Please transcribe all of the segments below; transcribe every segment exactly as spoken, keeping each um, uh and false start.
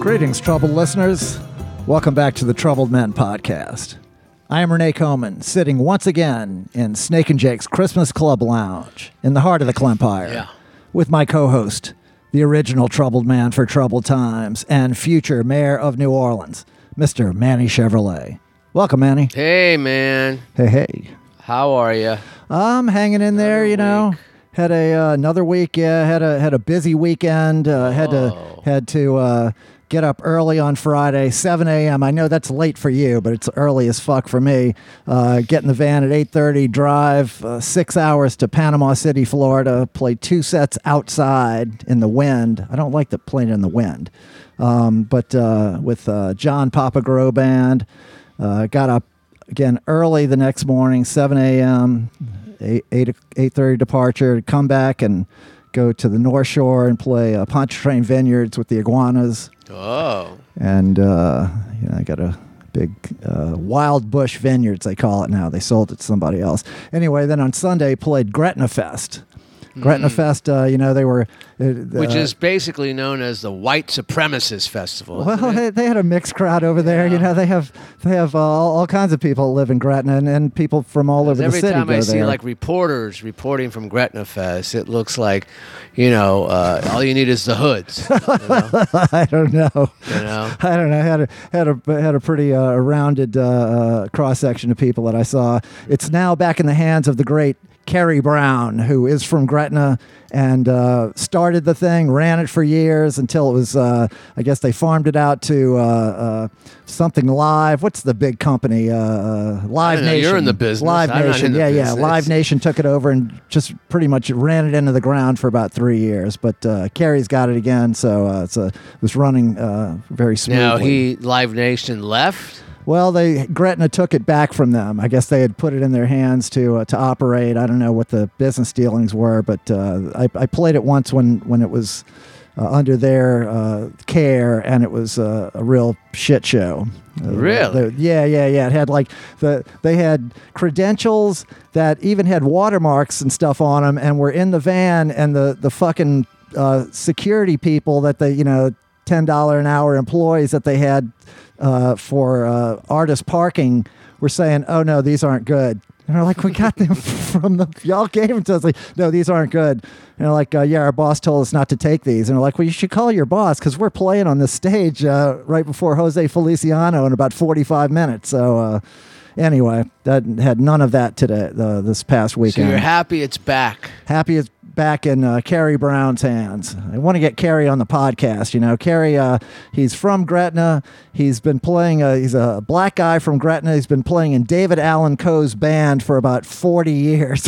Greetings, troubled listeners. Welcome back to the Troubled Men Podcast. I am Renee Coman, sitting once again in Snake and Jake's Christmas Club Lounge in the heart of the Clempire, yeah. with my co-host, the original troubled man for troubled times and future mayor of New Orleans, Mister Manny Chevrolet. Welcome, Manny. Hey, man. Hey, hey. How are you? I'm hanging in Another there, you know. week. Had a uh, another week. Yeah, had a had a busy weekend. Uh, had to Oh. had to uh, get up early on Friday, seven a.m. I know that's late for you, but it's early as fuck for me. Uh, get in the van at eight thirty, drive uh, six hours to Panama City, Florida. Play two sets outside in the wind. I don't like the playing in the wind, um, but uh, with uh, John Papagro Band. Uh, got up again early the next morning, seven a.m. eight eight thirty departure. Come back and go to the North Shore and play uh, Pontchartrain Vineyards with the Iguanas. Oh. And uh, you know, I got a big uh, Wild Bush Vineyards, they call it now. They sold it to somebody else. Anyway, then on Sunday played Gretna Fest. Gretna Fest, uh, you know, they were... Uh, Which is basically known as the White Supremacist Festival. Well, isn't they, it? they had a mixed crowd over there. Yeah. You know, they have they have uh, all, all kinds of people live in Gretna, and, and people from all over the Every city time go I see there. like reporters reporting from Gretna Fest, it looks like, you know, uh, all you need is the hoods. You know? I don't know. You know? I don't know. Had a had a had a pretty uh, rounded uh, uh, cross section of people that I saw. It's now back in the hands of the great Kerry Brown, who is from Gretna and uh, started the thing, ran it for years until it was, uh, I guess they farmed it out to uh, uh, something Live. What's the big company? Uh, uh, Live I don't know. Nation. You're in the business. Live I'm not Nation. in the yeah, yeah. business. Live Nation took it over and just pretty much ran it into the ground for about three years. But uh, Kerry's got it again, so uh, it's a, it was running uh, very smoothly. Now, he, Live Nation left? Well, they Gretna took it back from them. I guess they had put it in their hands to uh, to operate. I don't know what the business dealings were, but uh, I, I played it once when when it was uh, under their uh, care, and it was uh, a real shit show. Uh, Really? the- yeah, yeah, yeah. It had like the they had credentials that even had watermarks and stuff on them, and were in the van, and the the fucking uh, security people that they you know ten dollar an hour employees that they had. Uh, for uh, artist parking, we're saying, oh no, these aren't good. And they're like, we got them from the, y'all gave them to us. Like, no, these aren't good. And they're like, uh, yeah, our boss told us not to take these. And they're like, well, you should call your boss because we're playing on this stage uh, right before Jose Feliciano in about forty-five minutes. So uh, anyway, that had none of that today, uh, this past So weekend. you're happy it's back. Happy it's back in uh, Kerry Brown's hands. I want to get Kerry on the podcast. You know, Kerry, uh, he's from Gretna. He's been playing, uh, he's a black guy from Gretna. He's been playing in David Allan Coe's band for about forty years.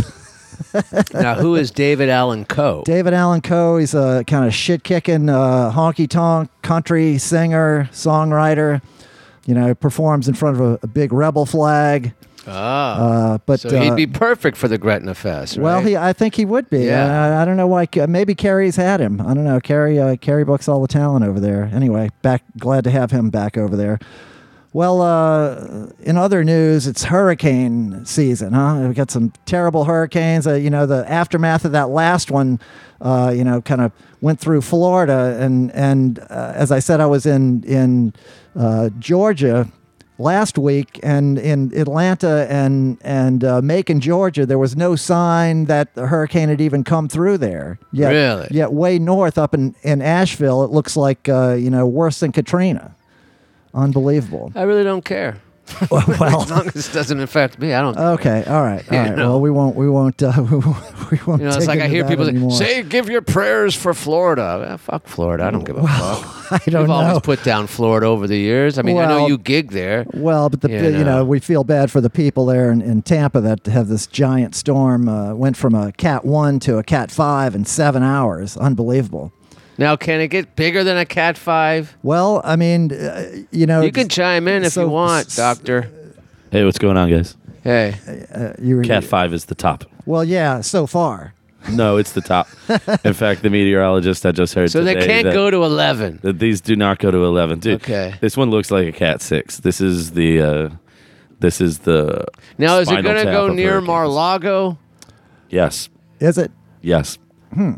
Now, who is David Allan Coe? David Allan Coe, he's a kind of shit-kicking, uh, honky-tonk country singer, songwriter. You know, performs in front of a, a big rebel flag. Ah. Uh, but so he'd uh, be perfect for the Gretna Fest, right? Well, he, I think he would be. Yeah. I, I don't know why. Maybe Kerry's had him. I don't know. Kerry, uh, Kerry books all the talent over there. Anyway, back. Glad to have him back over there. Well, uh, in other news, it's hurricane season, huh? We've got some terrible hurricanes. Uh, you know, the aftermath of that last one, uh, you know, kind of went through Florida. And, and uh, as I said, I was in, in uh, Georgia last week, and in Atlanta and and uh, Macon, Georgia, there was no sign that the hurricane had even come through there. Yet, Really? Yet way north, up in, in Asheville, it looks like uh, you know worse than Katrina. Unbelievable. I really don't care. Well, As long as it doesn't affect me, I don't. okay, all right, all You right. know. Well, we won't, we won't, uh, we won't. We won't You know, it's dig like I into hear that people anymore. say, "Say, give your prayers for Florida." Eh, fuck Florida. I don't give a fuck. I don't We've know. always put down Florida over the years. I mean, I know Well- you gig there. Well, but the You you know, know. we feel bad for the people there in, in Tampa that have this giant storm. Uh, went from a Cat one to a Cat five in seven hours. Unbelievable. Now, can it get bigger than a Cat five? Well, I mean, uh, you know, You can chime in if so- you want, s- Doctor. Hey, what's going on, guys? Hey, uh, you were, Cat five is the top. Well, yeah, so far. No, it's the top. In fact, the meteorologist I just heard so today they can't that, go to eleven. that these do not go to eleven. Dude, Okay. this one looks like a Cat six. This is the uh, this is the Now, is it spinal going to tap go of near hurricanes. Mar-a-Lago? Yes, Is it? yes.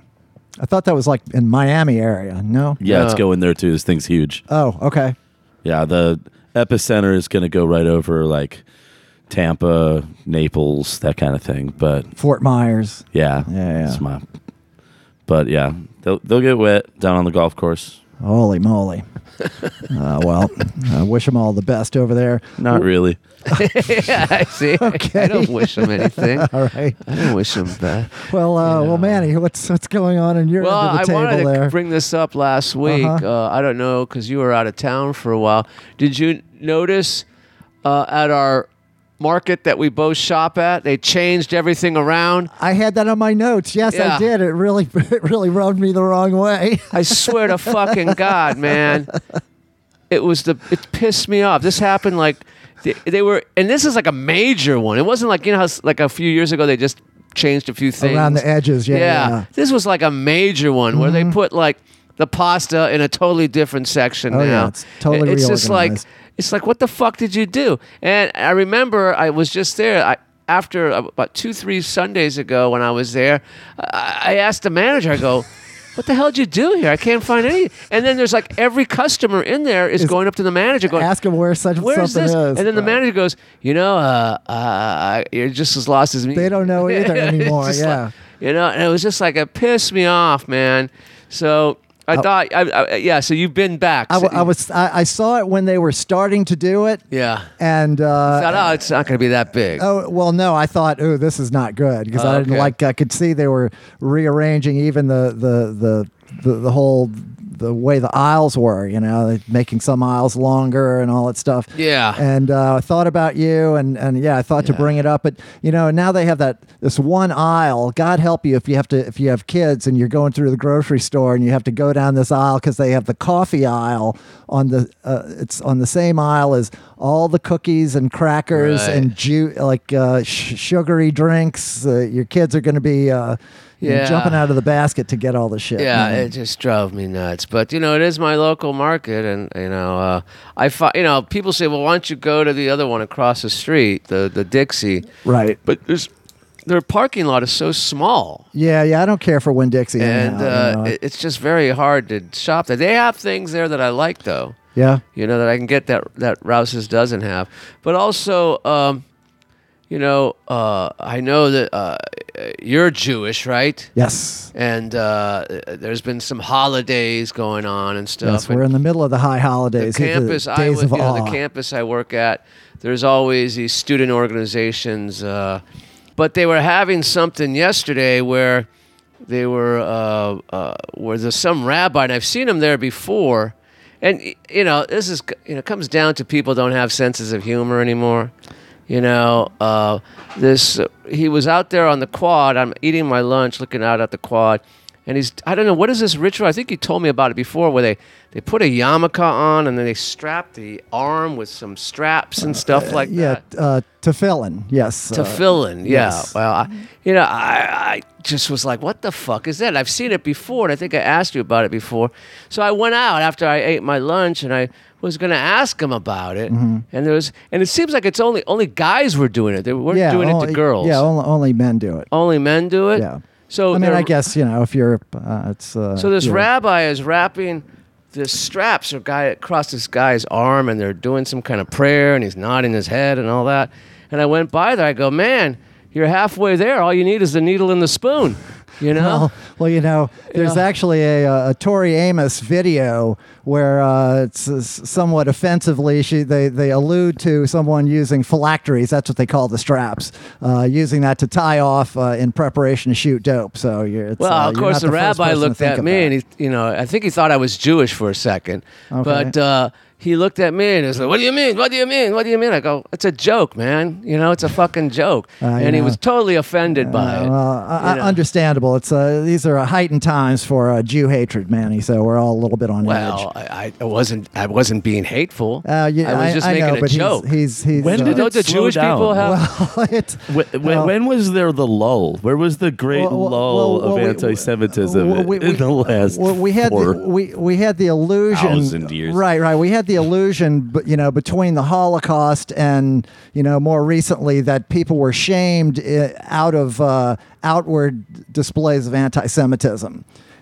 I thought that was like in Miami area. No. Yeah, it's Uh, going there too. This thing's huge. Oh, okay. Yeah, the epicenter is going to go right over like Tampa, Naples, that kind of thing. But Fort Myers. yeah, Yeah, yeah. it's my- but yeah, they'll they'll get wet down on the golf course. Holy moly. uh, well, I wish them all the best over there. Not really. yeah, I see. Okay. I don't wish him anything. All right. I don't wish him bad. Well, uh, well, Manny, what's what's going on in your Well, end I of the wanted table to there? bring this up last week. Uh-huh. Uh, I don't know because you were out of town for a while. Did you notice uh, at our market that we both shop at, they changed everything around? I had that on my notes. Yes, Yeah. I did. It really, it really rubbed me the wrong way. I swear to fucking God, man. It was the. It pissed me off. This happened like they, they were, and this is like a major one. It wasn't like you know how s- like a few years ago they just changed a few things Around the edges, yeah, yeah. This was like a major one where they put like the pasta in a totally different section Oh, now. yeah, it's totally It's just like reorganized. it's like what the fuck did you do? And I remember I was just there. I, after about two, three Sundays ago when I was there, I, I asked the manager. I go, "What the hell did you do here? I can't find any." And then there's like every customer in there is, Is- going up to the manager, going, Ask him where such "Where's something this?" is. And then the Right. manager goes, "You know, uh, uh, you're just as lost as me." They don't know either It's anymore, just yeah. like- you know, and it was just like it pissed me off, man. So I thought, I, I, yeah. So you've been back. I, w- I was I, I saw it when they were starting to do it, yeah. and I thought, uh, oh, it's not going to be that big. oh well, no, I thought, oh, this is not good because Oh, I didn't okay. like. I could see they were rearranging even the the the the, the whole the way the aisles were. You know, like making some aisles longer and all that stuff. Yeah. And uh, I thought about you, and, and yeah, I thought to Yeah. bring it up, but you know, now they have that this one aisle. God help you if you have to if you have kids and you're going through the grocery store and you have to go down this aisle because they have the coffee aisle on the uh, it's on the same aisle as all the cookies and crackers Right. and ju- like uh, sh- sugary drinks. Uh, your kids are going to be uh, you know, Yeah. jumping out of the basket to get all the shit. Yeah, man. it just drove me nuts. But you know, it is my local market, and you know, uh, I fi- you know, people say, well, why don't you go to the other one across the street, the the Dixie? Right. But there's their parking lot is so small, Yeah, yeah. I don't care for Winn Dixie. and anyhow, uh, you know. it, it's just very hard to shop there. They have things there that I like, though. yeah. You know, that I can get that that Rouse's doesn't have. But also, um, you know, uh, I know that uh, you're Jewish, right? Yes. And uh, there's been some holidays going on and stuff. Yes, and we're in the middle of the high holidays. the These are campus I days was, of you know, awe. the campus I work at, there's always these student organizations. Uh, but they were having something yesterday where they were uh, uh, where there's some rabbi, and I've seen him there before. And y- you know, this is you know comes down to people don't have senses of humor anymore. You know, uh, this uh, he was out there on the quad. I'm eating my lunch, looking out at the quad, and he's I don't know what is this ritual. I think you told me about it before, where they they put a yarmulke on and then they strap the arm with some straps and stuff like yeah, that. uh, tefillin. Yes. To uh, fill in, yeah. yes. Well, I, you know, I, I just was like, "What the fuck is that?" I've seen it before, and I think I asked you about it before. So I went out after I ate my lunch, and I was going to ask him about it. Mm-hmm. And there was, and it seems like it's only only guys were doing it. They weren't yeah, doing only, it to girls. Yeah, only, only men do it. Only men do it. Yeah. So I mean, they're- I guess you know if you're, uh, it's. Uh, So this you're- rabbi is wrapping the straps or guy across this guy's arm, and they're doing some kind of prayer, and he's nodding his head and all that. And I went by there. I go, "Man, you're halfway there. All you need is the needle and the spoon." You know? Well, well, you know, there's Yeah. actually a, a Tori Amos video where uh, it's uh, somewhat offensively she they, they allude to someone using phylacteries. That's what they call the straps, uh, using that to tie off uh, in preparation to shoot dope. So you're it's, Well, uh, of you're course, not the, first rabbi person to looked think at of me, that. and he, you know, I think he thought I was Jewish for a second. Okay. But uh, he looked at me and he was like, "What do you mean? What do you mean? What do you mean?" I go, "It's a joke, man. You know, it's a fucking joke." Uh, and he yeah. was totally offended by Uh, it. well, uh, you know. understandable. It's uh, these are heightened times for uh, Jew hatred, Manny. So we're all a little bit on Well, I, I wasn't. I wasn't being hateful. edge. Uh, yeah, I was just I making know, a but joke. He's, he's, he's When uh, did Don't it the slow Jewish down? people have? well, it, When, when, well, when was there the lull? Where was the great Well, well, lull well, of we- anti-Semitism well, we- in the last well, we had four the, we we had the illusion thousand years? right right we had the illusion but you know between the Holocaust and you know more recently that people were shamed uh, out of uh, outward displays of anti-Semitism.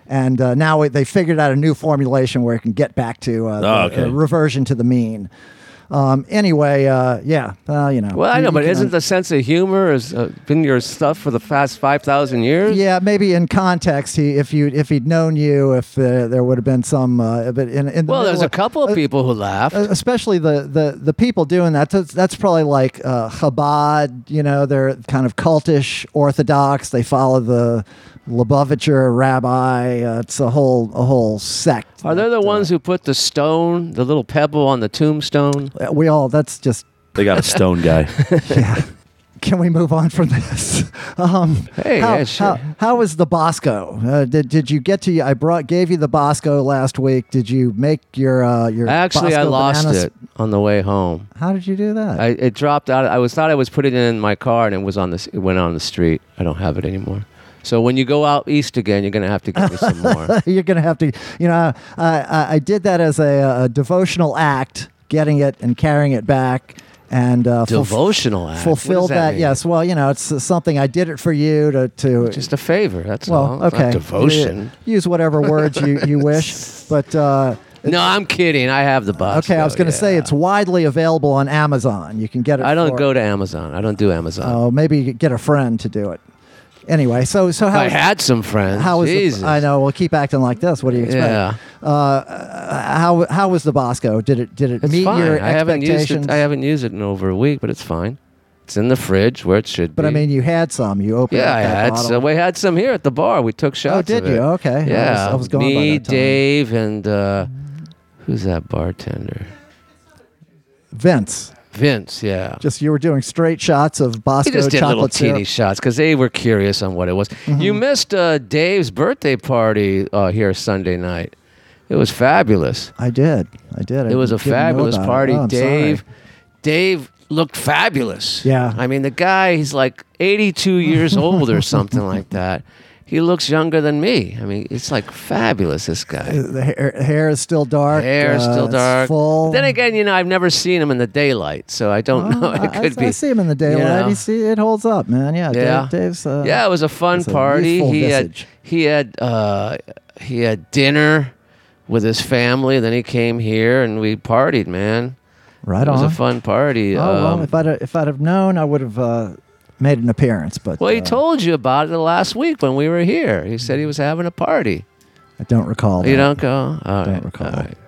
And uh, now it, they figured out a new formulation where it can get back to uh, Oh, the, okay. uh, reversion to the mean. Um, anyway, uh, yeah, uh, you know. Well, I you- know, you but can isn't un- the sense of humor has uh, been your stuff for the past five thousand years? Yeah, maybe in context, he if you if he'd known you, if uh, there would have been some. Uh, but in, in the Well, there's middle a of- couple of uh, people who laughed. Uh, especially the, the, the people doing that. That's, that's probably like uh, Chabad. You know, they're kind of cultish Orthodox. They follow the Lubavitcher rabbi. Uh, it's a whole a whole sect. Are they the that, ones who put the stone, the little pebble on the tombstone? uh, we all? That's just They got a stone guy. yeah. Can we move on from this? Um, Hey, how, yeah, sure. how, how was the Bosco? Uh, did did you get to? I brought gave you the Bosco last week. Did you make your uh, your? Actually, I Bosco lost bananas? it on the way home. How did you do that? I, it dropped out. I was thought I was putting it in my car, and it was on the. It went on the street. I don't have it anymore. So when you go out east again, you're gonna have to give me some more. You're gonna have to. You know, I I, I did that as a, a devotional act, getting it and carrying it back. And uh, fulf- Devotional act. fulfill What does that. mean? Yes. Well, you know, it's uh, something I did it for you to to. Just a favor. That's well, all. It's okay. Not devotion. You- Use whatever words you, you wish, but uh, No, I'm kidding. I have the Bosco. okay. I was going to say yeah. it's widely available on Amazon. You can get it. I don't for- go to Amazon. I don't do Amazon. Oh, maybe you could get a friend to do it. Anyway, so so how I had some friends. how was Jesus. the, I know we'll keep acting like this. What do you expect? Yeah. Uh, how how was the Bosco? Did it did it It's meet fine. your I haven't used expectations? it. I haven't used it in over a week, but it's fine. It's in the fridge where it should But be. I mean, you had some. You opened yeah, up I that had bottle. some. We had some here at the bar. We took shots. Oh, did of you? it. Okay. I was- Yeah, I was going by me, that time. Dave, and uh, who's that bartender? Vince. Vince. Yeah. Just you were doing straight shots of Bosco We just did little chocolate syrup. teeny shots because they were curious on what it was. Mm-hmm. You missed uh, Dave's birthday party uh, here Sunday night. It was fabulous. I did. I did. I It was a didn't know fabulous about it. party. Oh, I'm Dave, sorry. Dave looked fabulous. Yeah. I mean, the guy, he's like eighty-two years old or something like that. He looks younger than me. I mean, it's like fabulous, this guy. The hair, hair is still dark. Hair is uh, still it's dark. Full. Then again, you know, I've never seen him in the daylight, so I don't Oh, know. It I, could I, be. I see him in the daylight. know. You see, it holds up, man. Yeah. Yeah. Dave, Dave's. Uh, yeah, it was a fun it's a party. youthful He visage. had he had uh, he had dinner with his family. Then he came here and we partied, man. Right It was on. a fun party. Oh well, Um, if I'd if I'd have known, I would have uh, made an appearance. But well, he uh, told you about it the last week when we were here. He said he was having a party. I don't recall. You that. don't go? All Don't right, recall. all right.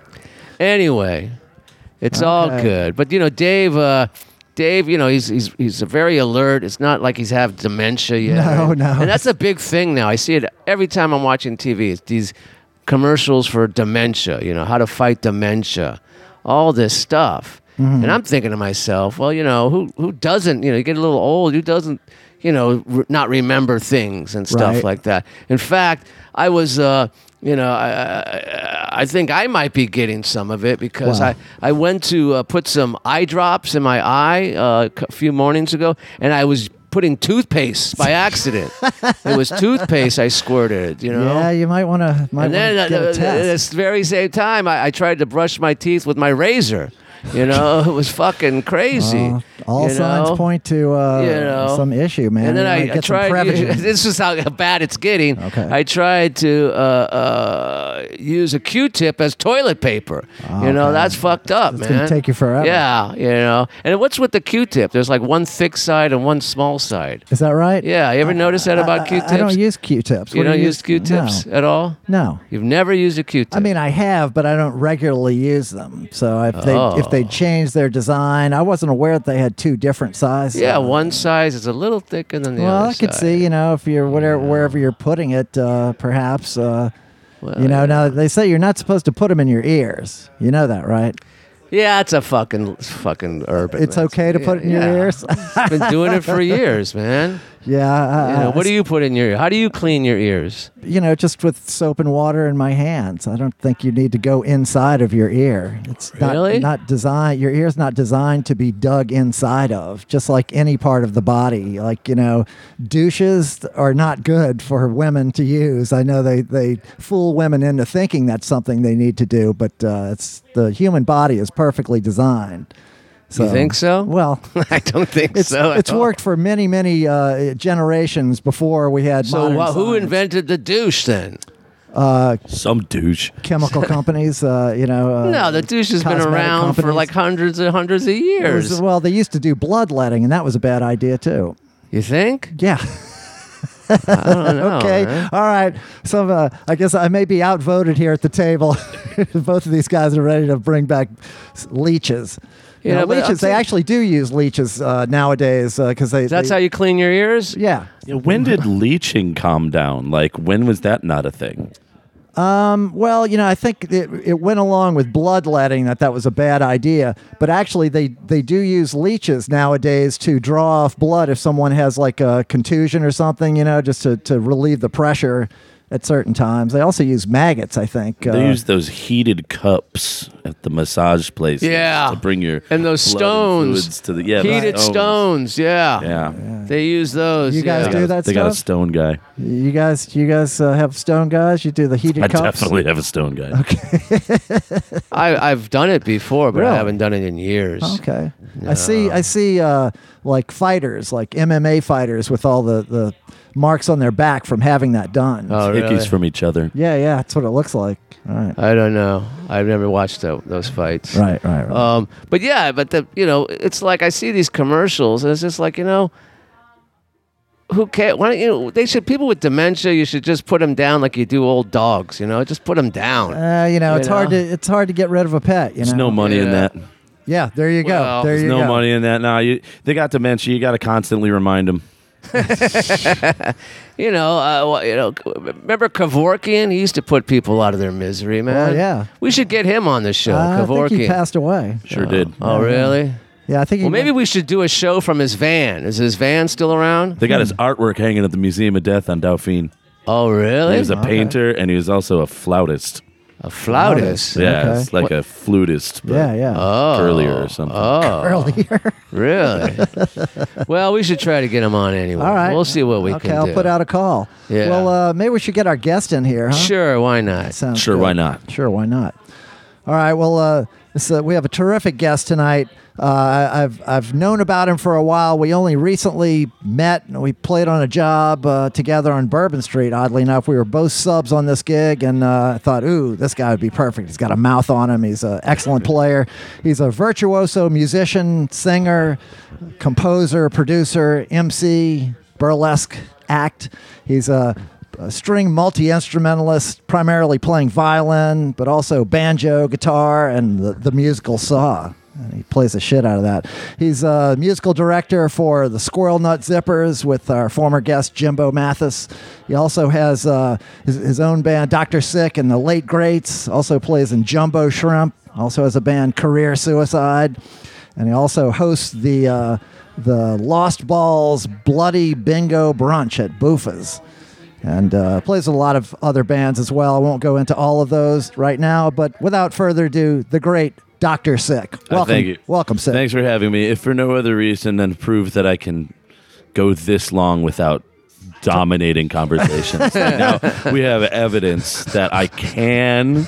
Anyway, it's all Okay. good. But you know, Dave, uh, Dave, you know, he's he's he's very alert. It's not like he's have dementia yet. No, no. And that's a big thing now. I see it every time I'm watching T V. It's these commercials for dementia. You know, how to fight dementia, all this stuff. Mm-hmm. And I'm thinking to myself, well, you know, who who doesn't? You know, you get a little old. Who doesn't? You know, re- not remember things and stuff Right. like that. In fact, I was, uh, you know, I, I, I think I might be getting some of it because Wow. I, I went to uh, put some eye drops in my eye uh, a few mornings ago, and I was putting toothpaste by accident. It was toothpaste I squirted, you know. Yeah, you might want to. Might And then wanna uh, get a uh, test. at this very same time, I, I tried to brush my teeth with my razor. You know, it was fucking crazy. Uh, all you signs know? point to uh, You know. some issue, man. And then You I, might I get some tried. Prevagen. This is how bad it's getting. Okay. I tried to uh, uh, use a Q-tip as toilet paper. You know, Okay. that's fucked up, It's man. gonna take you forever. Yeah, you know. And what's with the Q-tip? There's like one thick side and one small side. Is that right? Yeah, you ever notice that about I- I- Q-tips? I don't use Q-tips. You What do don't you use Q-tips at all? No. no. You've never used a Q-tip. I mean, I have, but I don't regularly use them. So if they Oh. if they change their design, I wasn't aware that they had two different sizes. yeah, one size is a little thicker than the Well, other I could side. see, you know, if you're whatever wherever you're putting it, uh, perhaps, uh, Well, you know. yeah. Now they say you're not supposed to put them in your ears. You know that, right? Yeah, it's a fucking fucking urban. It's man. okay to put it in your Yeah. ears. Been doing it for years, man. Yeah. Uh, You know, what do you put in your ear? How do you clean your ears? You know, just with soap and water in my hands. I don't think you need to go inside of your ear. It's not Really? not designed. Your ear's not designed to be dug inside of. Just like any part of the body. Like, you know, douches are not good for women to use. I know they they fool women into thinking that's something they need to do, but uh, it's the human body is perfectly designed. So, You think so? Well, I don't think it's so. at it's all. worked for many many uh, generations before we had. So modern wha- who science. invented the douche then? Some douche. chemical companies. Uh, you know, uh, No, the douche has been cosmetic around for companies. like hundreds and hundreds of It years. was- well, they used to do bloodletting, and that was a bad idea too. You think? Yeah. I don't know. Okay. man. All right. So uh, I guess I may be outvoted here at the table. Both of these guys are ready to bring back s- leeches. You Yeah, know, but I'll leeches. They tell- actually do use leeches uh, nowadays because they. That's they, how you clean your ears? Yeah. Yeah, when did leeching calm down? Like, when was that not a thing? Well, you know, I think it, it went along with bloodletting that that was a bad idea. But actually, they, they do use leeches nowadays to draw off blood if someone has like a contusion or something, you know, just to, to relieve the pressure at certain times. They also use maggots, I think. They uh, use those heated cups at the massage places Yeah. to bring your And those blood stones. fluids to the yeah, the Heated stones, yeah. Yeah. They use those. You guys yeah. do They that They got a stuff? stone guy. You guys, you guys uh, have stone guys. You do the heated I cups. definitely have a stone guy. I, I've done it before, but Really? I haven't done it in years. Okay. I see. I see. Uh, like fighters, like M M A fighters, with all the, the marks on their back from having that done. Oh, really? Ickies from each other. Yeah, yeah. That's what it looks like. All right. I don't know. I've never watched tho- those fights. Right. Right. Right. Um, but yeah, but the you know, it's like I see these commercials, and it's just like you know, who cares? Why don't you know? They should people with dementia. You should just put them down like you do old dogs. You know, just put them down. Uh, you know, you it's hard know? to it's hard to get rid of a pet. You There's know. no money in Yeah. that. Yeah. There you go. Well, there There's you no go. money in that. Nah, you they got dementia. You got to constantly remind them. You know, uh, wh- you know. Remember Kevorkian? He used to put people out of their misery, man. Oh, yeah. We should get him on the show. Uh, I think Kevorkian. he passed away. Sure did. Oh, really? Yeah, I think. He Well, maybe went- we should do a show from his van. Is his van still around? They got his artwork hanging at the Museum of Death on Dauphine. Oh, really? He was a painter and he was also a flautist. A flautist. Yeah, Okay. it's like a flutist, but Yeah. Yeah. Oh. curlier or something. Oh, Earlier. really? Well, we should try to get him on anyway. All right. We'll see what we okay, can I'll do. put out a call. Yeah. Well, uh, maybe we should get our guest in here, huh? Sure, why not? Sounds Sure, good. why not? Sure, why not? All right. Well, uh, this, uh, we have a terrific guest tonight. Uh, I've I've known about him for a while. We only recently met. And we played on a job uh, together on Bourbon Street. Oddly enough, we were both subs on this gig, and uh, I thought, ooh, this guy would be perfect. He's got a mouth on him. He's an excellent player. He's a virtuoso musician, singer, composer, producer, M C, burlesque act. He's a a string multi-instrumentalist, primarily playing violin, but also banjo, guitar, and the, the musical saw. And he plays the shit out of that. He's a musical director for the Squirrel Nut Zippers with our former guest Jimbo Mathis. He also has uh, his, his own band, Doctor Sick and the Late Greats. Also plays in Jumbo Shrimp. Also has a band, Career Suicide. And he also hosts the uh, the Lost Balls Bloody Bingo Brunch at Boofa's. And uh, plays a lot of other bands as well. I won't go into all of those right now, but without further ado, the great Doctor Sick. Uh, Welcome, thank you. welcome, Sick. Thanks for having me. If for no other reason than to prove that I can go this long without dominating conversations. Like now we have evidence that I can,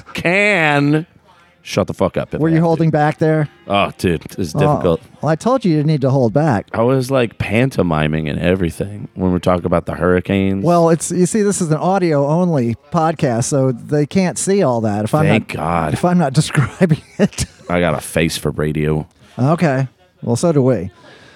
can shut the fuck up. if Were I you have to. holding back there? Oh, dude, it's Oh, difficult. well, I told you you need to hold back. I was like pantomiming and everything when we're talking about the hurricanes. Well, it's you see, this is an audio only podcast, so they can't see all that. If I'm thank not, God. if I'm not describing it. I got a face for radio. Okay. Well, so do we.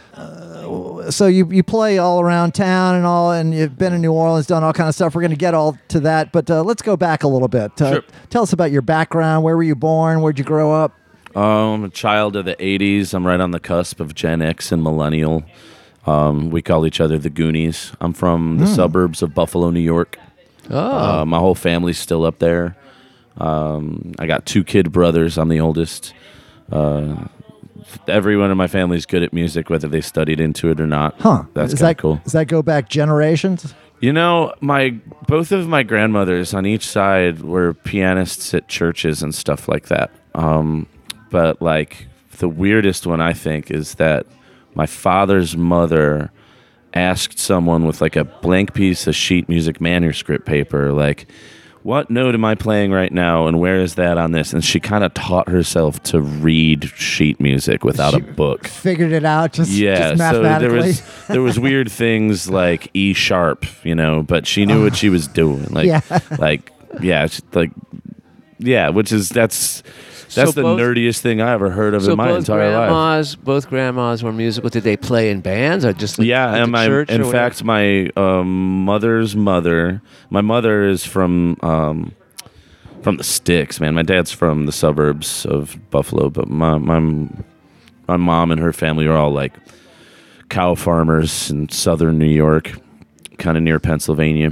Uh, so you you play all around town and all, and you've been in New Orleans, done all kind of stuff. We're going to get all to that, but uh, let's go back a little bit. Uh, Sure. Tell us about your background. Where were you born? Where'd you grow up? Um, I'm a child of the eighties. I'm right on the cusp of Gen X and Millennial. Um, we call each other the Goonies. I'm from the suburbs of Buffalo, New York. Oh, Uh, my whole family's still up there. Um, I got two kid brothers. I'm the oldest. Uh, everyone in my family is good at music, whether they studied into it or not. Huh? That's Does kind that of cool. Does that go back generations? You know, my both of my grandmothers on each side were pianists at churches and stuff like that. Um, but like the weirdest one I think is that my father's mother asked someone with like a blank piece of sheet music manuscript paper, like, what note am I playing right now and where is that on this? And she kind of taught herself to read sheet music without a book. Figured it out just, Yeah, just so there mathematically. was there was weird things like E sharp, you know, but she knew what she was doing. Like Yeah. like yeah, it's like yeah, which is that's that's So the both- nerdiest thing I ever heard of So in my both entire life. grandmas, both grandmas were musical. Did they play in bands or just like Yeah, at the and my church in or whatever? fact, my um, mother's mother. My mother is from um, from the sticks, man. My dad's from the suburbs of Buffalo, but my my my mom and her family are all like cow farmers in southern New York, kind of near Pennsylvania,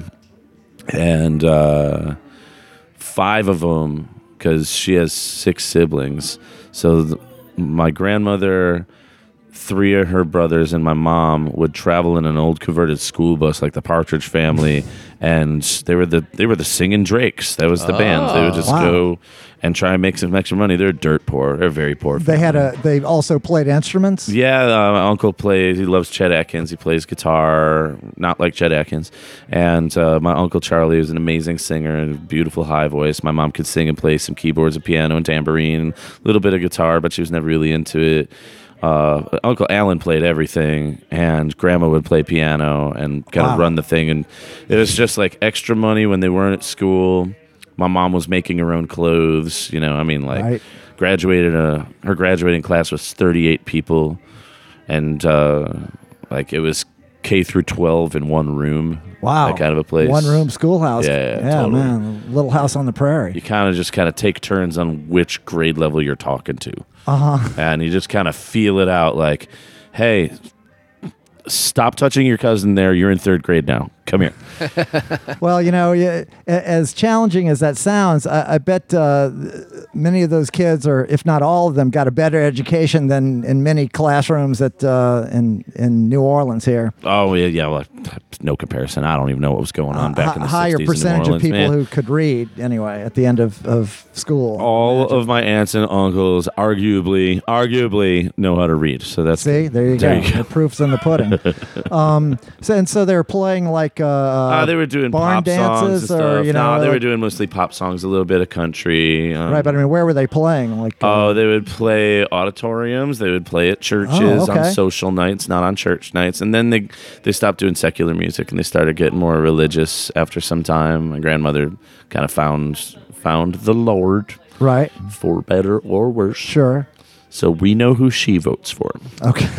and uh, five of them, because she has six siblings. So th- my grandmother, three of her brothers, and my mom would travel in an old converted school bus, like the Partridge Family, and they were the they were the Singing Drakes. That was the band. They would just Wow. go and try and make some extra money. They're dirt poor. They're very poor. They had a. They also played instruments. Yeah, uh, my uncle plays. He loves Chet Atkins. He plays guitar, not like Chet Atkins. And uh, my uncle Charlie was an amazing singer and a beautiful high voice. My mom could sing and play some keyboards and piano and tambourine, a little bit of guitar, but she was never really into it. Uh, Uncle Alan played everything, and Grandma would play piano and kind of Wow. run the thing. And it was just like extra money when they weren't at school. My mom was making her own clothes. You know, I mean, like Right. graduated. Uh, her graduating class was thirty-eight people, and uh, like it was K through twelve in one room. Wow, that kind of a place. One room schoolhouse. Yeah, yeah, yeah, totally. man, Little House on the Prairie. You kind of just kind of take turns on which grade level you're talking to. Uh huh. And you just kind of feel it out like, hey, stop touching your cousin there. You're in third grade now. Come here. Well, you know, yeah, a- as challenging as that sounds, I, I bet uh, many of those kids, or if not all of them, got a better education than in many classrooms at uh, in in New Orleans here. Oh, yeah, yeah. Well, no comparison. I don't even know what was going on back in the H- higher sixties in New percentage Orleans, of people man. who could read anyway at the end of, of school. All of my aunts and uncles arguably, arguably know how to read. So that's See, there you There go. you go. The proof's in the pudding. um, so and so they're playing like uh, Uh, they were doing barn pop dances, songs and or stuff. you know, no, they were like- doing mostly pop songs, a little bit of country. Um, right. But I mean, where were they playing? Like, uh, Oh, they would play auditoriums. They would play at churches Oh, okay. on social nights, not on church nights. And then they they stopped doing secular music and they started getting more religious after some time. My grandmother kind of found found the Lord, right. for better or worse. Sure. So we know who she votes for. Okay.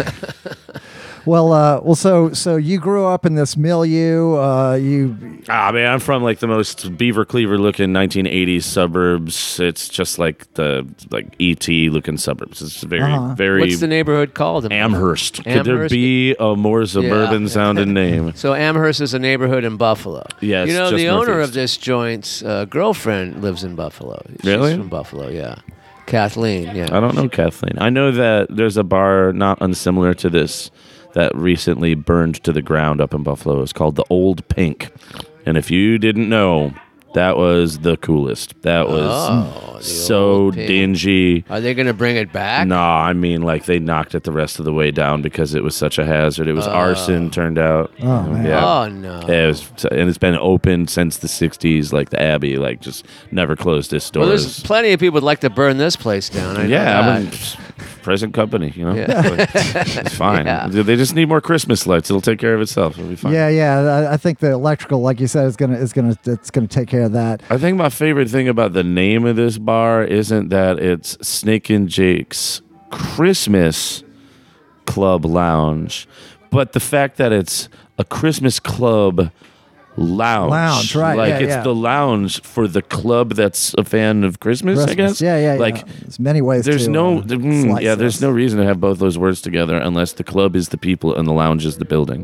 Well, uh, well, so so you grew up in this milieu. Uh, you Ah, man, I'm from like the most Beaver Cleaver looking nineteen eighties suburbs. It's just like the like E T looking suburbs. It's very Uh-huh. very What's the neighborhood called? Amherst. Could there Amherst? be a more suburban Yeah. sounding name? So Amherst is a neighborhood in Buffalo. Yeah, it's you know just the owner northeast. of this joint's uh, girlfriend lives in Buffalo. Really? She's from Buffalo, yeah. Kathleen, yeah. I don't know Kathleen. I know that there's a bar not unsimilar to this that recently burned to the ground up in Buffalo. It's called the Old Pink. And if you didn't know, that was the coolest. That was Oh, the so Old Pink. dingy. Are they going to bring it back? No, I mean, like they knocked it the rest of the way down because it was such a hazard. It was arson, turned out. Oh, man. Yeah. Oh, no. Yeah, it was, and it's been open since the sixties. Like the Abbey, like just never closed its Well, doors. there's plenty of people would like to burn this place down. I know yeah, that. I mean, present company, you know, Yeah. it's fine. Yeah. They just need more Christmas lights. It'll take care of itself. It'll be fine. yeah, yeah. I, I think the electrical, like you said, is gonna is gonna it's gonna take care of that. I think my favorite thing about the name of this bar isn't that it's Snake and Jake's Christmas Club Lounge, but the fact that it's a Christmas club lounge. Lounge, right, Like yeah, it's yeah. the lounge for the club that's a fan of Christmas, I Christmas. guess. Yeah, yeah, yeah. Like There's many ways. there's to, no uh, mm, slice yeah, there's this. no reason to have both those words together unless the club is the people and the lounge is the building.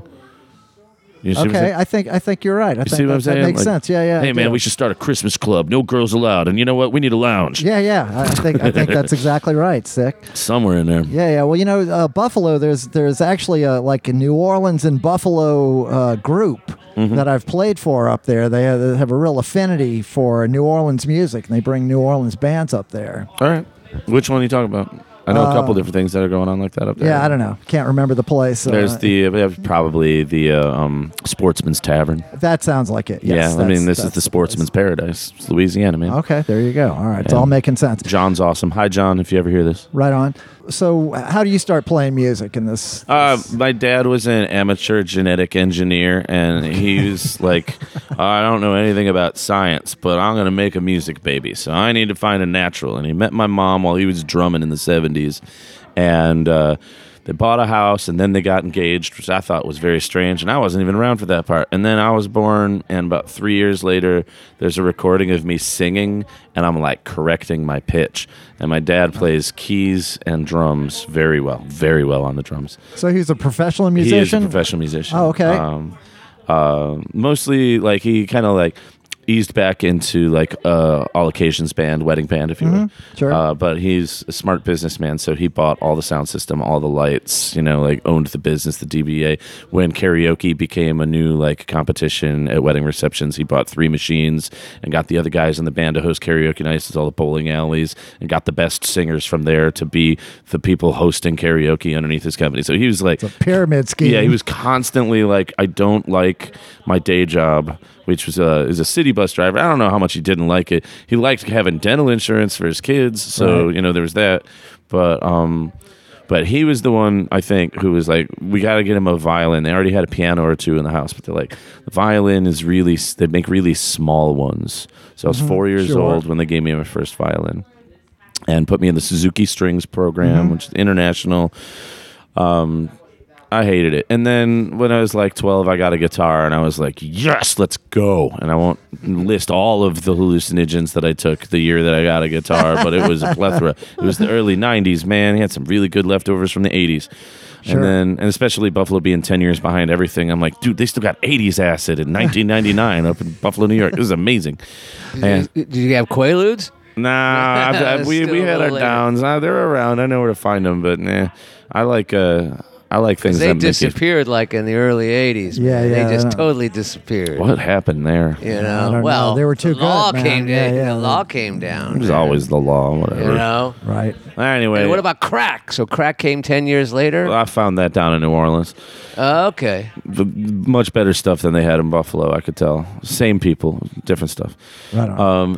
You see what I'm Okay, saying? I think I think you're right. I You think see what that, I'm saying? that makes Like, sense. Yeah, yeah. I Hey man, do. we should start a Christmas club. No girls allowed. And you know what? We need a lounge Yeah, yeah. I I think I think that's exactly right. Sick. somewhere in there. Yeah, yeah. Well, you know, uh, Buffalo. There's there's actually a like a New Orleans and Buffalo uh, group Mm-hmm. that I've played for up there. They have, they have a real affinity for New Orleans music, and they bring New Orleans bands up there. All right. Which one are you talking about? I know a couple Uh, different things that are going on like that up there. Yeah, I don't know. Can't remember the place. There's uh, the uh, probably the uh, um, Sportsman's Tavern. That sounds like it. Yes, yeah, I that's- mean this is that's the Sportsman's place. Paradise, it's Louisiana, man. Okay, there you go. All right, it's Yeah. all making sense. John's awesome. Hi, John, if you ever hear this. Right on. So, how do you start playing music in this? Uh, this- my dad was an amateur genetic engineer, and he was like, I don't know anything about science, but I'm going to make a music baby, so I need to find a natural. And he met my mom while he was drumming in the seventies, and uh, they bought a house, and then they got engaged, which I thought was very strange, and I wasn't even around for that part. And then I was born, and about three years later, there's a recording of me singing, and I'm like correcting my pitch. And my dad plays keys and drums very well, very well on the drums. so he's a professional He is musician. a professional musician. Oh, okay. Um, uh, mostly, like he kind of like eased back into like uh, all occasions band, wedding band, if you will. Sure. Uh, but he's a smart businessman, so he bought all the sound system, all the lights. You know, like owned the business, the D B A. When karaoke became a new like competition at wedding receptions, he bought three machines and got the other guys in the band to host karaoke nights at all the bowling alleys, and got the best singers from there to be the people hosting karaoke underneath his company. So he was like a pyramid scheme. yeah, he was constantly like, I don't like my day job, which was a is a city bus driver. I don't know how much he didn't like it. He liked having dental insurance for his kids, so Right. you know there was that. But um, but he was the one I think who was like, we got to get him a violin. They already had a piano or two in the house, but they're like, the violin is really they make really small ones. So I was four years sure. old when they gave me my first violin, and put me in the Suzuki Strings program, which is international. Um, I hated it. And then when I was like twelve, I got a guitar, and I was like, yes, let's go. And I won't list all of the hallucinogens that I took the year that I got a guitar, but it was a plethora. It was the early nineties, man. He had some really good leftovers from the eighties. Sure. And then, and especially Buffalo being ten years behind everything, I'm like, dude, they still got eighties acid in nineteen ninety-nine up in Buffalo, New York. This is amazing. And Did you have Quaaludes? Nah, I've, I've, we Still we a had our little later. downs. Nah, they're around. I know where to find them, but nah, I like uh, I like things They that make you. disappeared like in the early eighties. Yeah, man. yeah, They just I know. totally disappeared. What happened there? You I know, don't well, know. They were too the law good, man. came Yeah, down. yeah. The law came down. It was man. always the law, whatever. you know. Right. Anyway, And what about crack? So crack came ten years later. I found that down in New Orleans. Oh, okay. The, much better stuff than they had in Buffalo. I could tell. Same people, different stuff. Right on. Um.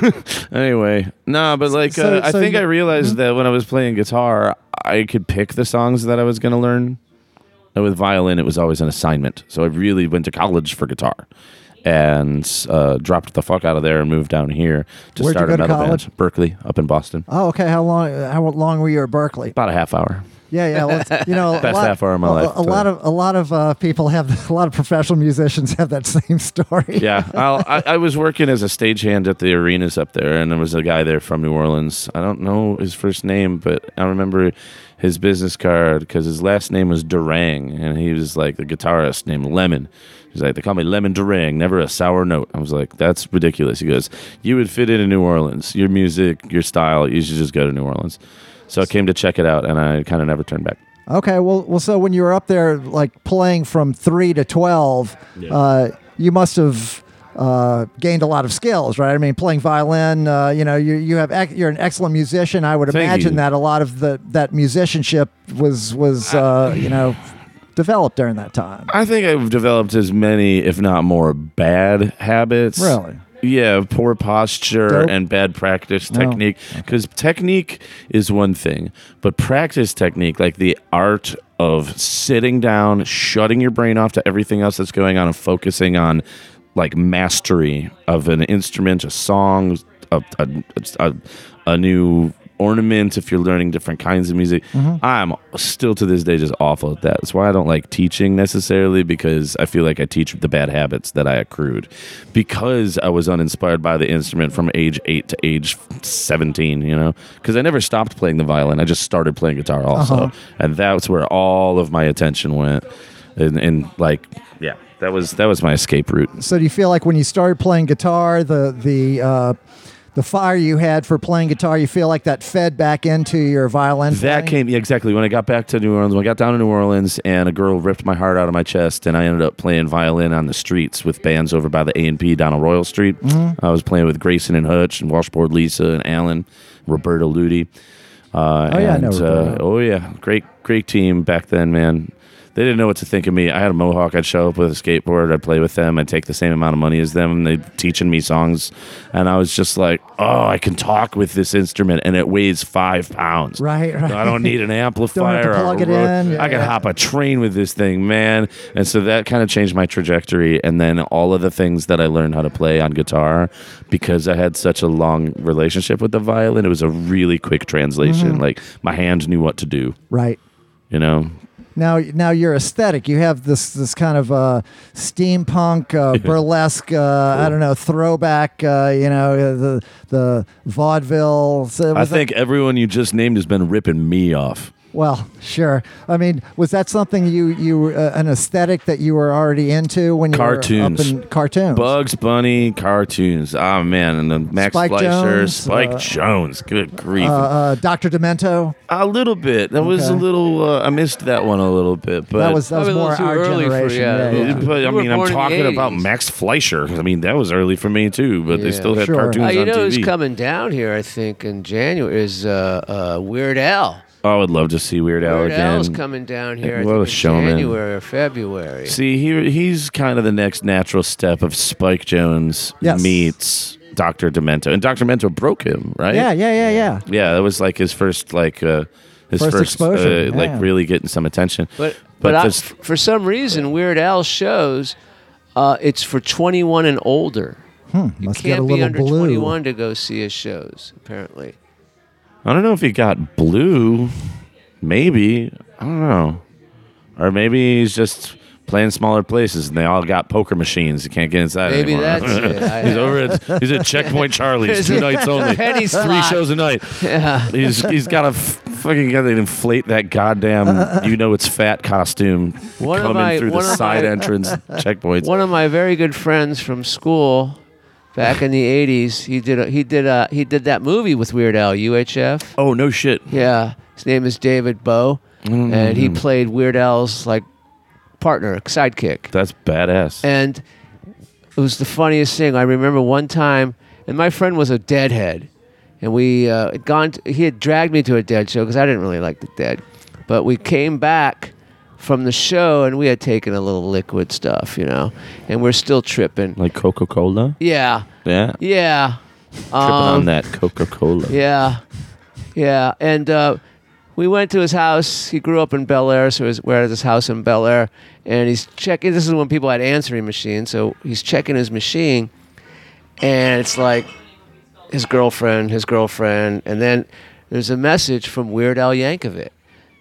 anyway, no, but like So- uh, I so think you- I realized that when I was playing guitar, I could pick the songs that I was going to learn. And with violin, it was always an assignment. So I really went to college for guitar, and uh, dropped the fuck out of there and moved down here to Where'd you start go a to metal college? band. Berkeley, up in Boston. Oh, okay. How long? How long were you at Berkeley? About a half hour. Yeah, yeah. Let's, you know, a Best lot, half hour of my a, life, A, a lot of a lot of uh, people have a lot of professional musicians have that same story. Yeah, I'll, I, I was working as a stagehand at the arenas up there, and there was a guy there from New Orleans. I don't know his first name, but I remember his business card because his last name was Durang, and he was like the guitarist named Lemon. He's like, they call me Lemon Durang, never a sour note. I was like, that's ridiculous. He goes, you would fit in in New Orleans. Your music, your style, you should just go to New Orleans. So I came to check it out, and I kind of never turned back. Okay. Well, well. So when you were up there, like playing from three to twelve, Yeah. uh, you must have uh, gained a lot of skills, right? I mean, playing violin. Uh, you know, you you have ec- you're an excellent musician. I would Thank imagine you. that a lot of the that musicianship was was uh, you know developed during that time. I think I've developed as many, if not more, bad habits. Really? Yeah, poor posture Dope. and bad practice No. technique. Because technique is one thing, but practice technique, like the art of sitting down, shutting your brain off to everything else that's going on, and focusing on like mastery of an instrument, a song, a a, a, a new ornament if you're learning different kinds of music. I'm still to this day just awful at that. That's why I don't like teaching necessarily, because I feel like I teach the bad habits that I accrued because I was uninspired by the instrument from age eight to age seventeen, you know, because I never stopped playing the violin. I just started playing guitar also. Uh-huh. And that's where all of my attention went. And, and like, yeah, that was, that was my escape route. So do you feel like when you started playing guitar, the the uh, the fire you had for playing guitar, you feel like that fed back into your violin? That playing? came, yeah, exactly. When I got back to New Orleans, when I got down to New Orleans, and a girl ripped my heart out of my chest, and I ended up playing violin on the streets with bands over by the A and P down on Royal Street. Mm-hmm. I was playing with Grayson and Hutch and Washboard Lisa and Alan, Roberto Ludi. Uh, Oh, yeah, I and, know Roberto. uh, oh yeah, great great team back then, man. They didn't know what to think of me. I had a mohawk. I'd show up with a skateboard. I'd play with them. I'd take the same amount of money as them. And they'd teaching me songs. And I was just like, oh, I can talk with this instrument, and it weighs five pounds. Right, right. I don't need an amplifier. Don't have to plug or it a road. in. Yeah, I can yeah. hop a train with this thing, man. And so that kind of changed my trajectory. And then all of the things that I learned how to play on guitar, because I had such a long relationship with the violin, it was a really quick translation. Mm-hmm. Like my hand knew what to do, Right. you know? Now, now your aesthetic, you have this this kind of uh, steampunk, uh, burlesque, uh, I don't know, throwback, uh, you know, uh, the the vaudeville. So I was that- think everyone you just named has been ripping me off. well, sure. I mean, was that something you you uh, an aesthetic that you were already into when you Cartoons. were up in cartoons? Bugs Bunny cartoons. Oh man, and then Max Spike Fleischer, Jones, Spike uh, Jones. Good grief. Uh, uh, Doctor Demento. a little bit. That was a Okay. little. Uh, I missed that one a little bit, but That was that was Probably a more little too our early for- generation. yeah, yeah, yeah. yeah. But I You were mean, I'm born in the talking about eighties. Max Fleischer. I mean, that was early for me too. But they Yeah. still had Sure. cartoons Uh, you on know T who's V. coming down here? I think in January is uh, uh, Weird Al. Oh, I would love to see Weird Al Weird Al's again. coming down here. I What think a in showman. January or February. See, he he's kind of the next natural step of Spike Jones Yes. meets Doctor Demento, and Doctor Demento broke him, right? Yeah, yeah, yeah, yeah. Yeah, that was like his first like uh, his First first, exposure, uh, yeah. like really getting some attention. But But but, I, this- for some reason, Weird Al shows uh, it's for twenty-one and older. You Must get a can't be little under blue. twenty-one to go see his shows. Apparently, I don't know if he got blue. Maybe I don't know, or maybe he's just playing smaller places and they all got poker machines. You can't get inside Maybe anymore. that's it. I- he's over at he's at Checkpoint Charlie's two nights only, Penny three slot. shows a night. yeah. He's he's got to fucking got to inflate that goddamn you know it's fat costume One of coming my- through the one of side my- entrance checkpoints. One of my very good friends from school, back in the eighties, he did a, he did a, he did that movie with Weird Al, U H F. Oh no shit! Yeah, his name is David Bowe, Mm. and he played Weird Al's like partner, sidekick. That's badass. And it was the funniest thing. I remember one time, and my friend was a Deadhead, and we uh, had gone. To, he had dragged me to a Dead show because I didn't really like the Dead, but we came back from the show and we had taken a little liquid stuff, you know, and we're still tripping. Like Coca Cola. Yeah, Yeah. yeah, Tripping on Um, that Coca Cola. yeah, yeah, and. Uh, We went to his house. He grew up in Bel Air, so he's- we're at his house in Bel Air, and he's checking. This is when people had answering machines, so he's checking his machine, and it's like his girlfriend, his girlfriend, and then there's a message from Weird Al Yankovic,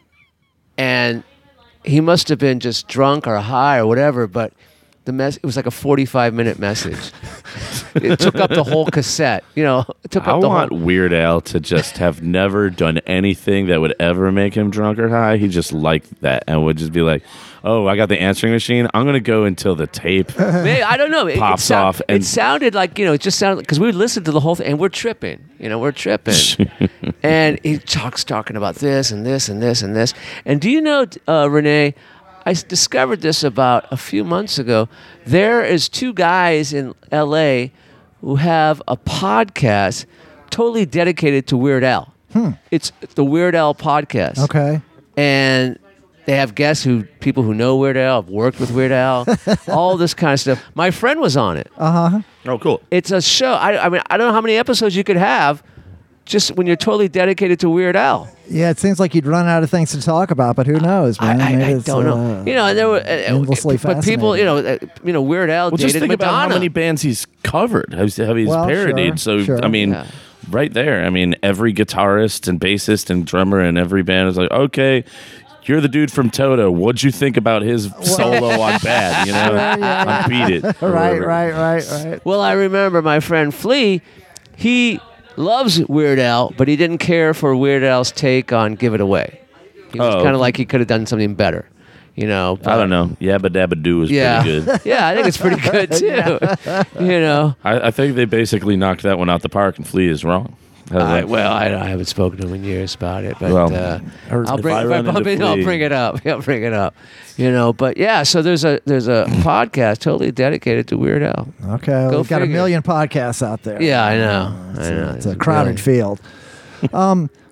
and he must have been just drunk or high or whatever, but the mess it was like a forty-five minute message. It took up the whole cassette, you know. It took I up the want whole. Weird Al to just have never done anything that would ever make him drunk or high. He just liked that and would just be like, "Oh, I got the answering machine. I'm gonna go until the tape." Maybe, I don't know. It, Pops it sound- off and- it sounded like, you know, it just sounded because we listened to the whole thing and we're tripping. You know, we're tripping. And he talks talking about this and this and this and this. And do you know, uh, Renee? I s- discovered this about a few months ago. There is two guys in L A who have a podcast totally dedicated to Weird Al. It's the Weird Al podcast. Okay. And they have guests who people who know Weird Al, have worked with Weird Al, all this kind of stuff. My friend was on it. Uh huh. Oh, cool. It's a show. I, I mean, I don't know how many episodes you could have, just when you're totally dedicated to Weird Al. Yeah, it seems like you'd run out of things to talk about, but who knows, man? I, I, Maybe I it's, don't know. uh, You know, and there were, uh, endlessly but people, you know, uh, you know, Weird Al Well, dated just think Madonna. about how many bands he's covered, how he's, how he's Well, parodied. sure, so sure. I mean, Yeah. right there. I mean, every guitarist and bassist and drummer in every band is like, okay, you're the dude from Toto. What'd you think about his solo on Bad? You know, on Beat It. or right, whatever. right, right, right. Well, I remember my friend Flea. He loves Weird Al, but he didn't care for Weird Al's take on "Give It Away." He was Oh. kind of like he could have done something better, you know. I don't know. Yabba Dabba Doo is Yeah, pretty good. yeah, I think it's pretty good too. You know. I, I think they basically knocked that one out the park, and Flea is wrong. How's I, that? well, I, I haven't spoken to him in years about it, but Well, uh, or I'll if bring I if I run bump into in, I'll Flea- bring it up. I'll bring it up. You know, but yeah, so there's a there's a podcast totally dedicated to Weird Al. Okay, Go we've got a figure. million podcasts out there. Yeah, I know. It's, I know. a, it's a crowded field. um,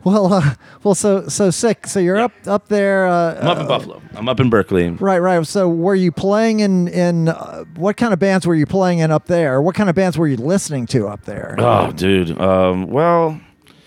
Well, uh, well, so so sick. So you're Yeah. up up there. Uh, I'm up in Buffalo. I'm up in Berkeley. Right, right. So were you playing in in uh, what kind of bands were you playing in up there? What kind of bands were you listening to up there? Oh, dude. Um, well,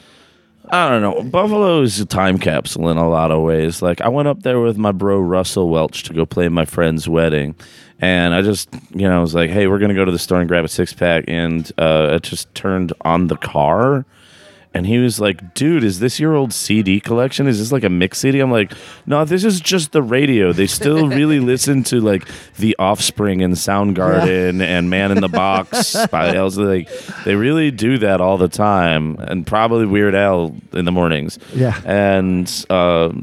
I don't know. Buffalo is a time capsule in a lot of ways. Like, I went up there with my bro Russell Welch to go play my friend's wedding. And I just, you know, I was like, hey, we're going to go to the store and grab a six pack. And uh, it just turned on the car. And he was like, dude, is this your old C D collection? Is this like a mix C D? I'm like, no, this is just the radio. They still really listen to like The Offspring and Soundgarden and Man in the Box. By Elsa. Like, they really do that all the time. And probably Weird Al in the mornings. Yeah. And um,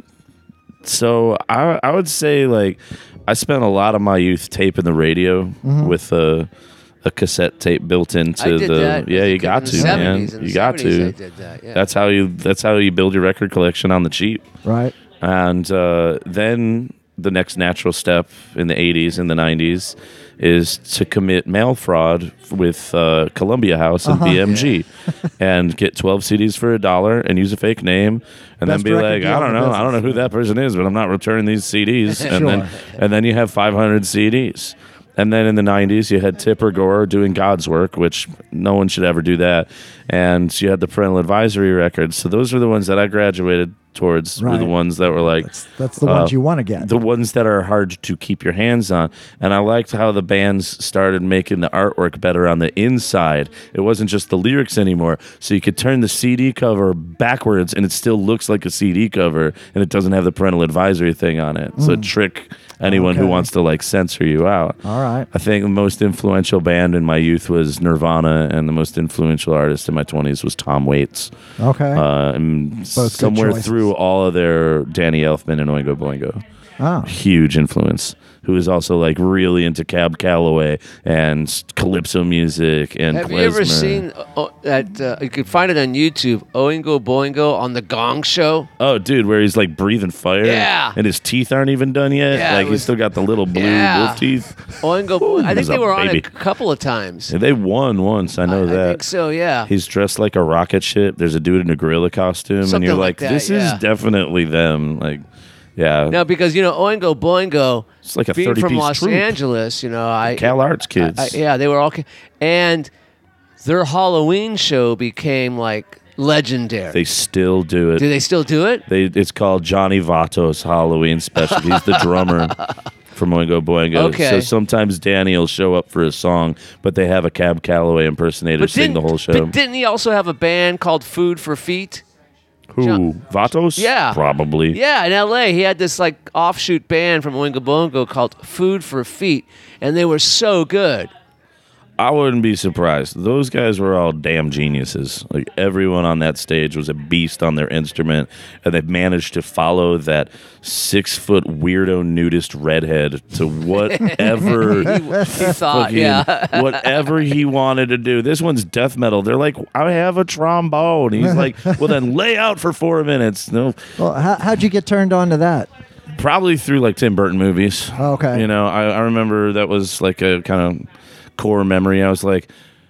so I, I would say, like, I spent a lot of my youth taping the radio Mm-hmm. with a, a cassette tape built into I did the. that Yeah, as a you kid got in the to, man. seventies. In the You got seventies to. I did that, yeah. That's how you. That's how you build your record collection on the cheap. Right. And uh, then the next natural step in the eighties and the nineties is to commit mail fraud with uh, Columbia House and Uh-huh. B M G and get twelve C Ds for a dollar and use a fake name and Best then be record like, deal I in don't the know, I don't know business. who that person is, but I'm not returning these C Ds. And Sure. then and then you have five hundred C Ds. And then in the nineties, you had Tipper Gore doing God's work, which no one should ever do that. And you had the parental advisory records. So those are the ones that I graduated towards, were the Right. ones that were like, That's that's the ones uh, you want to get. the ones that are hard to keep your hands on. And I liked how the bands started making the artwork better on the inside. It wasn't just the lyrics anymore. So you could turn the C D cover backwards and it still looks like a C D cover and it doesn't have the parental advisory thing on it. So trick anyone who Okay. wants to like censor you out. All right. I think the most influential band in my youth was Nirvana, and the most influential artist in my twenties was Tom Waits. Okay. Uh, and good somewhere choices. through all of their Danny Elfman and Oingo Boingo. oh. Huge influence. Who is also like really into Cab Calloway and calypso music and Have you ever klezmer. seen uh, that? Uh, you can find it on YouTube. Oingo Boingo on the Gong Show. Oh, dude, where he's like breathing fire. Yeah. And his teeth aren't even done yet. Yeah, like it he's was- still got the little blue Yeah. wolf teeth. Oingo. Boingo. I think he's they a were on baby. it a couple of times. And they won once. I know I, that. I think so. Yeah. He's dressed like a rocket ship. There's a dude in a gorilla costume, and Something you're like like, that, this yeah. is definitely them. Like, yeah, No, because you know Oingo Boingo. it's like a being thirty from piece Los troupe. Angeles, you know, I Cal Arts kids. I- yeah, they were all, ca- and their Halloween show became like legendary. They still do it. Do they still do it? They, it's called Johnny Vato's Halloween special. He's the drummer from Oingo Boingo. Okay. So sometimes Danny will show up for a song, but they have a Cab Calloway impersonator sing the didn't- whole show. But didn't he also have a band called Food for Feet? Who? John- Vatos? Yeah. Probably. Yeah, in L A, he had this like offshoot band from Oingo Boingo called Food for Feet, and they were so good. I wouldn't be surprised. Those guys were all damn geniuses. Like everyone on that stage was a beast on their instrument, and they managed to follow that six foot weirdo nudist redhead to whatever He, he thought, fucking- yeah. whatever he wanted to do. This one's death metal. They're like, I have a trombone. He's like, well then lay out for four minutes. No, Well, how, how'd you get turned on to that? probably through like Tim Burton movies. Oh, okay. You know, I, I remember that was like a kind of core memory. I was like,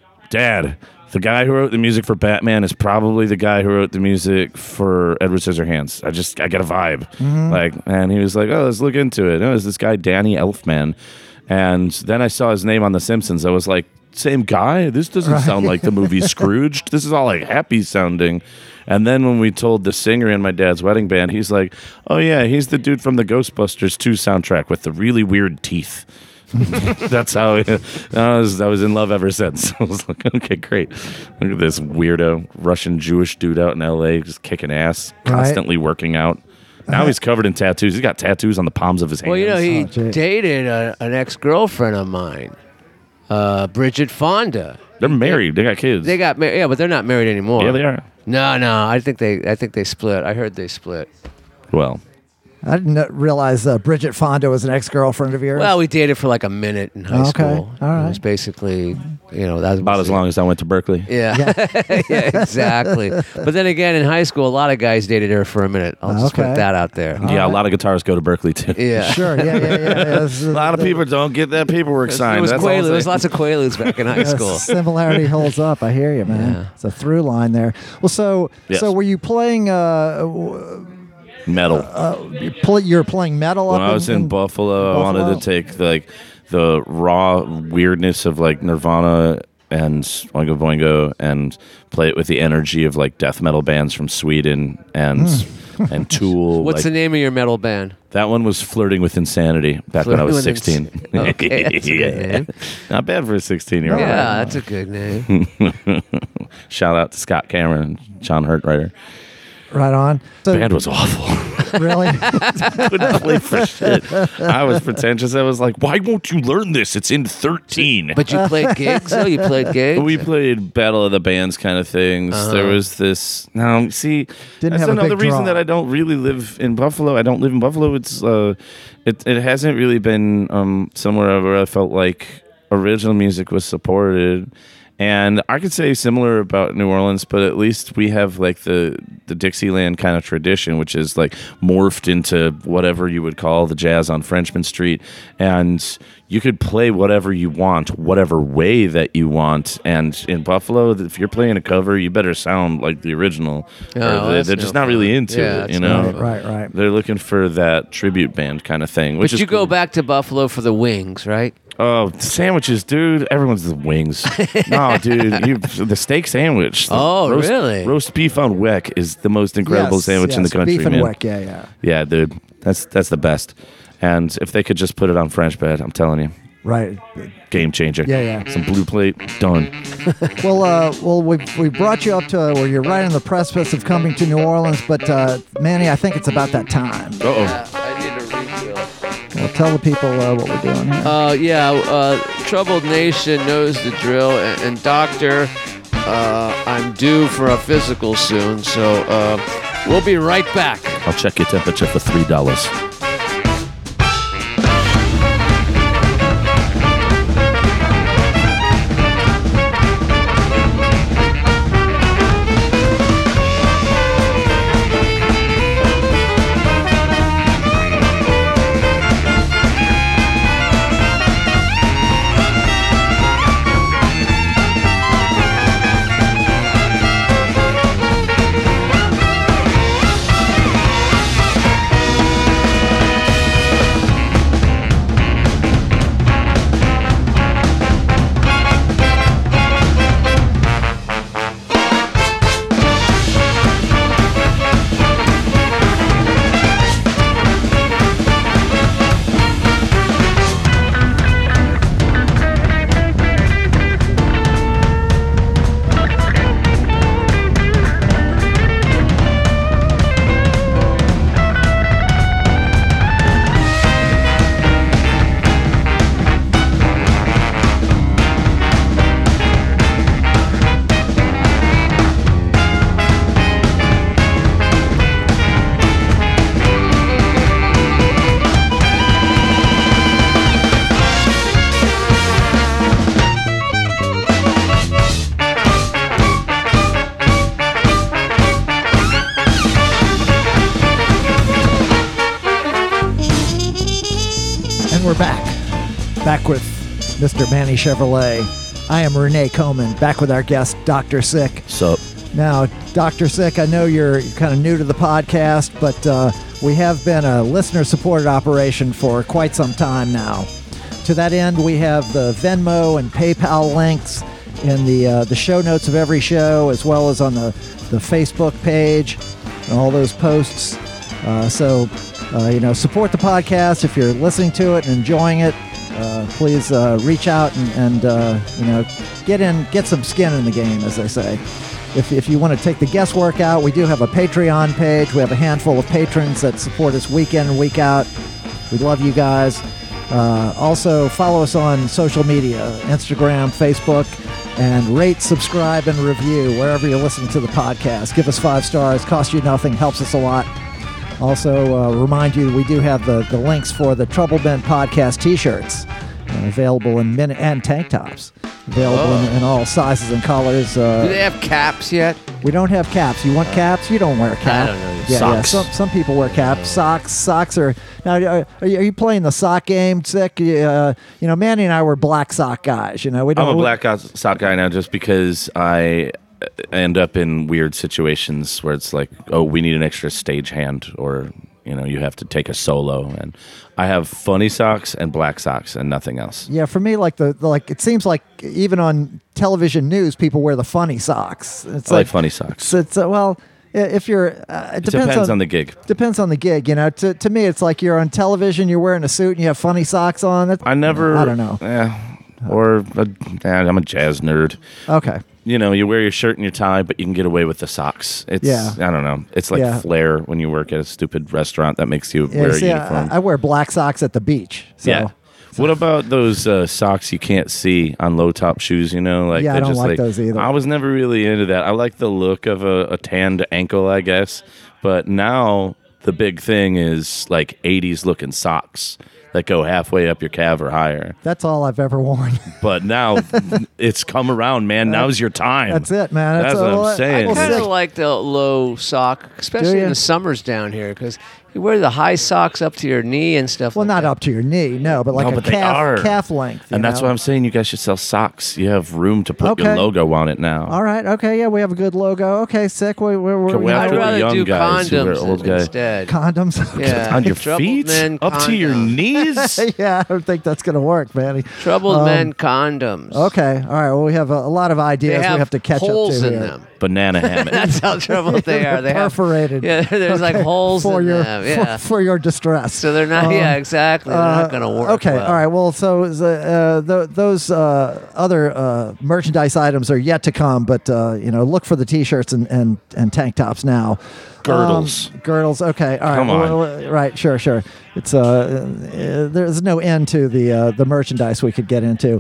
Dad, the guy who wrote the music for Batman is probably the guy who wrote the music for Edward Scissorhands. I just, I get a vibe. Like, and he was like, oh, let's look into it. And it was this guy, Danny Elfman. And then I saw his name on The Simpsons. I was like, same guy? This doesn't sound like the movie Scrooged. This is all like happy sounding. And then when we told the singer in my dad's wedding band, he's like, oh yeah, he's the dude from the Ghostbusters two soundtrack with the really weird teeth. That's how it, I was. I was in love ever since. I was like, okay, great. Look at this weirdo Russian Jewish dude out in L A just kicking ass, Right. constantly working out. Now he's covered in tattoos. He's got tattoos on the palms of his hands. Well, you know, he Oh, gee. dated a, an ex girlfriend of mine, uh, Bridget Fonda. They're married. They got kids. They got married, yeah, but they're not married anymore. yeah, they are. No, no, I think they, I think they split. I heard they split. Well, I didn't kn- realize uh, Bridget Fonda was an ex-girlfriend of yours. Well, we dated for like a minute in high Okay. school. All right. It was basically, you know, that was About as long as I went to Berkeley. Yeah, yeah, exactly. But then again, in high school, a lot of guys dated her for a minute. I'll just Okay. put that out there. Yeah, a lot of guitarists go to Berkeley too. Yeah. Sure. Yeah. Yeah. Yeah. yeah. This is- A lot of people don't get that paperwork It signed. was That's all I'm Quaaludes. There was saying. lots of Quaaludes back in high the school. similarity holds up. I hear you, man. Yeah. It's a through line there. Well, so Yes. so were you playing? Uh, w- metal. you play, you're playing metal When up I was in, Buffalo, I Buffalo? wanted to take like the raw weirdness of like Nirvana and Oingo Boingo and play it with the energy of like death metal bands from Sweden and and Tool. What's like, the name of your metal band? That one was Flirting with Insanity back when I was Flirting with sixteen. Ins- Okay, that's a good name. Not bad for a sixteen year old. Yeah, that's a good name. Shout out to Scott Cameron and John Hurtwriter. Right on. So, The band was awful. really? Couldn't play for shit. I was pretentious. I was like, why won't you learn this? It's in thirteen. But you played gigs, though? You played gigs? We played Battle of the Bands kind of things. Uh-huh. There was this. Now, see, Didn't that's have a another big reason draw. that I don't really live in Buffalo. I don't live in Buffalo. It's uh, it it hasn't really been um somewhere where I felt like original music was supported. And I could say similar about New Orleans, but at least we have like the the Dixieland kind of tradition, which is like morphed into whatever you would call the jazz on Frenchman Street. And you could play whatever you want, whatever way that you want. And in Buffalo, if you're playing a cover, you better sound like the original. Oh, Or they, that's they're just no not really fun. into Yeah, it, that's you no know? fun. Right, right. They're looking for that tribute band kind of thing. Which But is you go cool. back to Buffalo for the wings, right? Oh, sandwiches, dude! Everyone's the wings. No, dude, you, the steak sandwich. The Oh, roast, really? Roast beef on weck is the most incredible Yes, sandwich in the yes, country, Beef and man. Weck, yeah, yeah. Yeah, dude, that's that's the best. And if they could just put it on French bread, I'm telling you, Right. game changer. Yeah, yeah. Some blue plate, done. Well, uh, well, we we brought you up to where you're right on the precipice of coming to New Orleans, but uh, Manny, I think it's about that time. Uh oh. I need a refill. Well, tell the people uh, what we're doing here. Uh, yeah, uh, Troubled Nation knows the drill. And, and Doctor, uh, I'm due for a physical soon, so uh, we'll be right back. I'll check your temperature for three dollars. And we're back. Back with Mister Manny Chevrolet. I am Renee Coman, back with our guest, Doctor Sick. Sup? Now, Doctor Sick, I know you're kind of new to the podcast, but uh, we have been a listener-supported operation for quite some time now. To that end, we have the Venmo and PayPal links in the uh, the show notes of every show, as well as on the, the Facebook page and all those posts. Uh, so, uh, you know, support the podcast if you're listening to it and enjoying it. Uh, please uh, reach out and, and uh, you know, get in, get some skin in the game, as they say. If, if you want to take the guesswork out, we do have a Patreon page. We have a handful of patrons that support us week in and week out. We love you guys. Uh, also, follow us on social media, Instagram, Facebook, and rate, subscribe, and review wherever you're listening to the podcast. Give us five stars. Costs you nothing. Helps us a lot. Also, uh, remind you that we do have the, the links for the Trouble Men podcast T-shirts uh, available in min- and tank tops available Oh. in, in all sizes and colors. Uh, Do they have caps yet? we don't have caps. You want caps? You don't wear a cap. I don't know. Yeah, yeah. Socks. Some some people wear caps. Socks. Socks are now. Are, are you are you playing the sock game, Sick? Uh, you know, Manny and I were black sock guys. You know, we don't. I'm a black guy- sock guy now just because I end up in weird situations where it's like, oh, we need an extra stage hand, or you know, you have to take a solo, and I have funny socks and black socks and nothing else. Yeah, for me, like the, the like, it seems like even on television news, people wear the funny socks. It's I like funny socks. It's, it's uh, well, i- if you're, uh, it It depends, depends on, on the gig. depends on the gig. You know, to to me, it's like you're on television, you're wearing a suit, and you have funny socks on. That's, I never. I don't know. Yeah, or a, eh, I'm a jazz nerd. Okay. You know, you wear your shirt and your tie, but you can get away with the socks. It's, Yeah. I don't know. It's like Yeah. flair when you work at a stupid restaurant that makes you Yeah, wear see, a uniform. I, I wear black socks at the beach. So. Yeah. What about those uh, socks you can't see on low top shoes? You know, like Yeah, I they're don't just like those either. I was never really into that. I like the look of a, a tanned ankle, I guess. But now the big thing is like eighties looking socks that go halfway up your calf or higher. That's all I've ever worn. But now it's come around, man. Now's your time. That's it, man. That's That's what all I- I'm saying. I Well, kind sick. of like the low sock, especially Do in ya? the summers down here, because you wear the high socks up to your knee and stuff. Well, like not that. up to your knee, no, but like No, a but they calf are. calf length. you And that's know? why I'm saying you guys should sell socks. You have room to put your Okay. logo on it now. All right. Okay. Yeah, we have a good logo. Okay, sick. We, we, we, Can we you know, have I'd to the rather young do guys who wear condoms old guy- instead. condoms. Yeah, On your Troubled feet? men Up to your condoms. knees? yeah, I don't think that's gonna work, Manny. Troubled Um, men condoms. Okay. All right. Well, we have a, a lot of They ideas have, we have to catch holes up to in here. them. Banana hammock. That's how troubled they are. They have Perforated. Yeah, there's like holes for in your them. Yeah. for, for your distress. So they're not. yeah, Um, exactly. They're Uh, not going to work. Okay, well. all right. Well, so uh, th- those uh, other uh, merchandise items are yet to come, but uh, you know, look for the T-shirts and, and, and tank tops now. Girdles. Um, girdles. Okay. All right. Come on. Well, well, right. Sure. Sure. It's uh, uh, there's no end to the uh, the merchandise we could get into.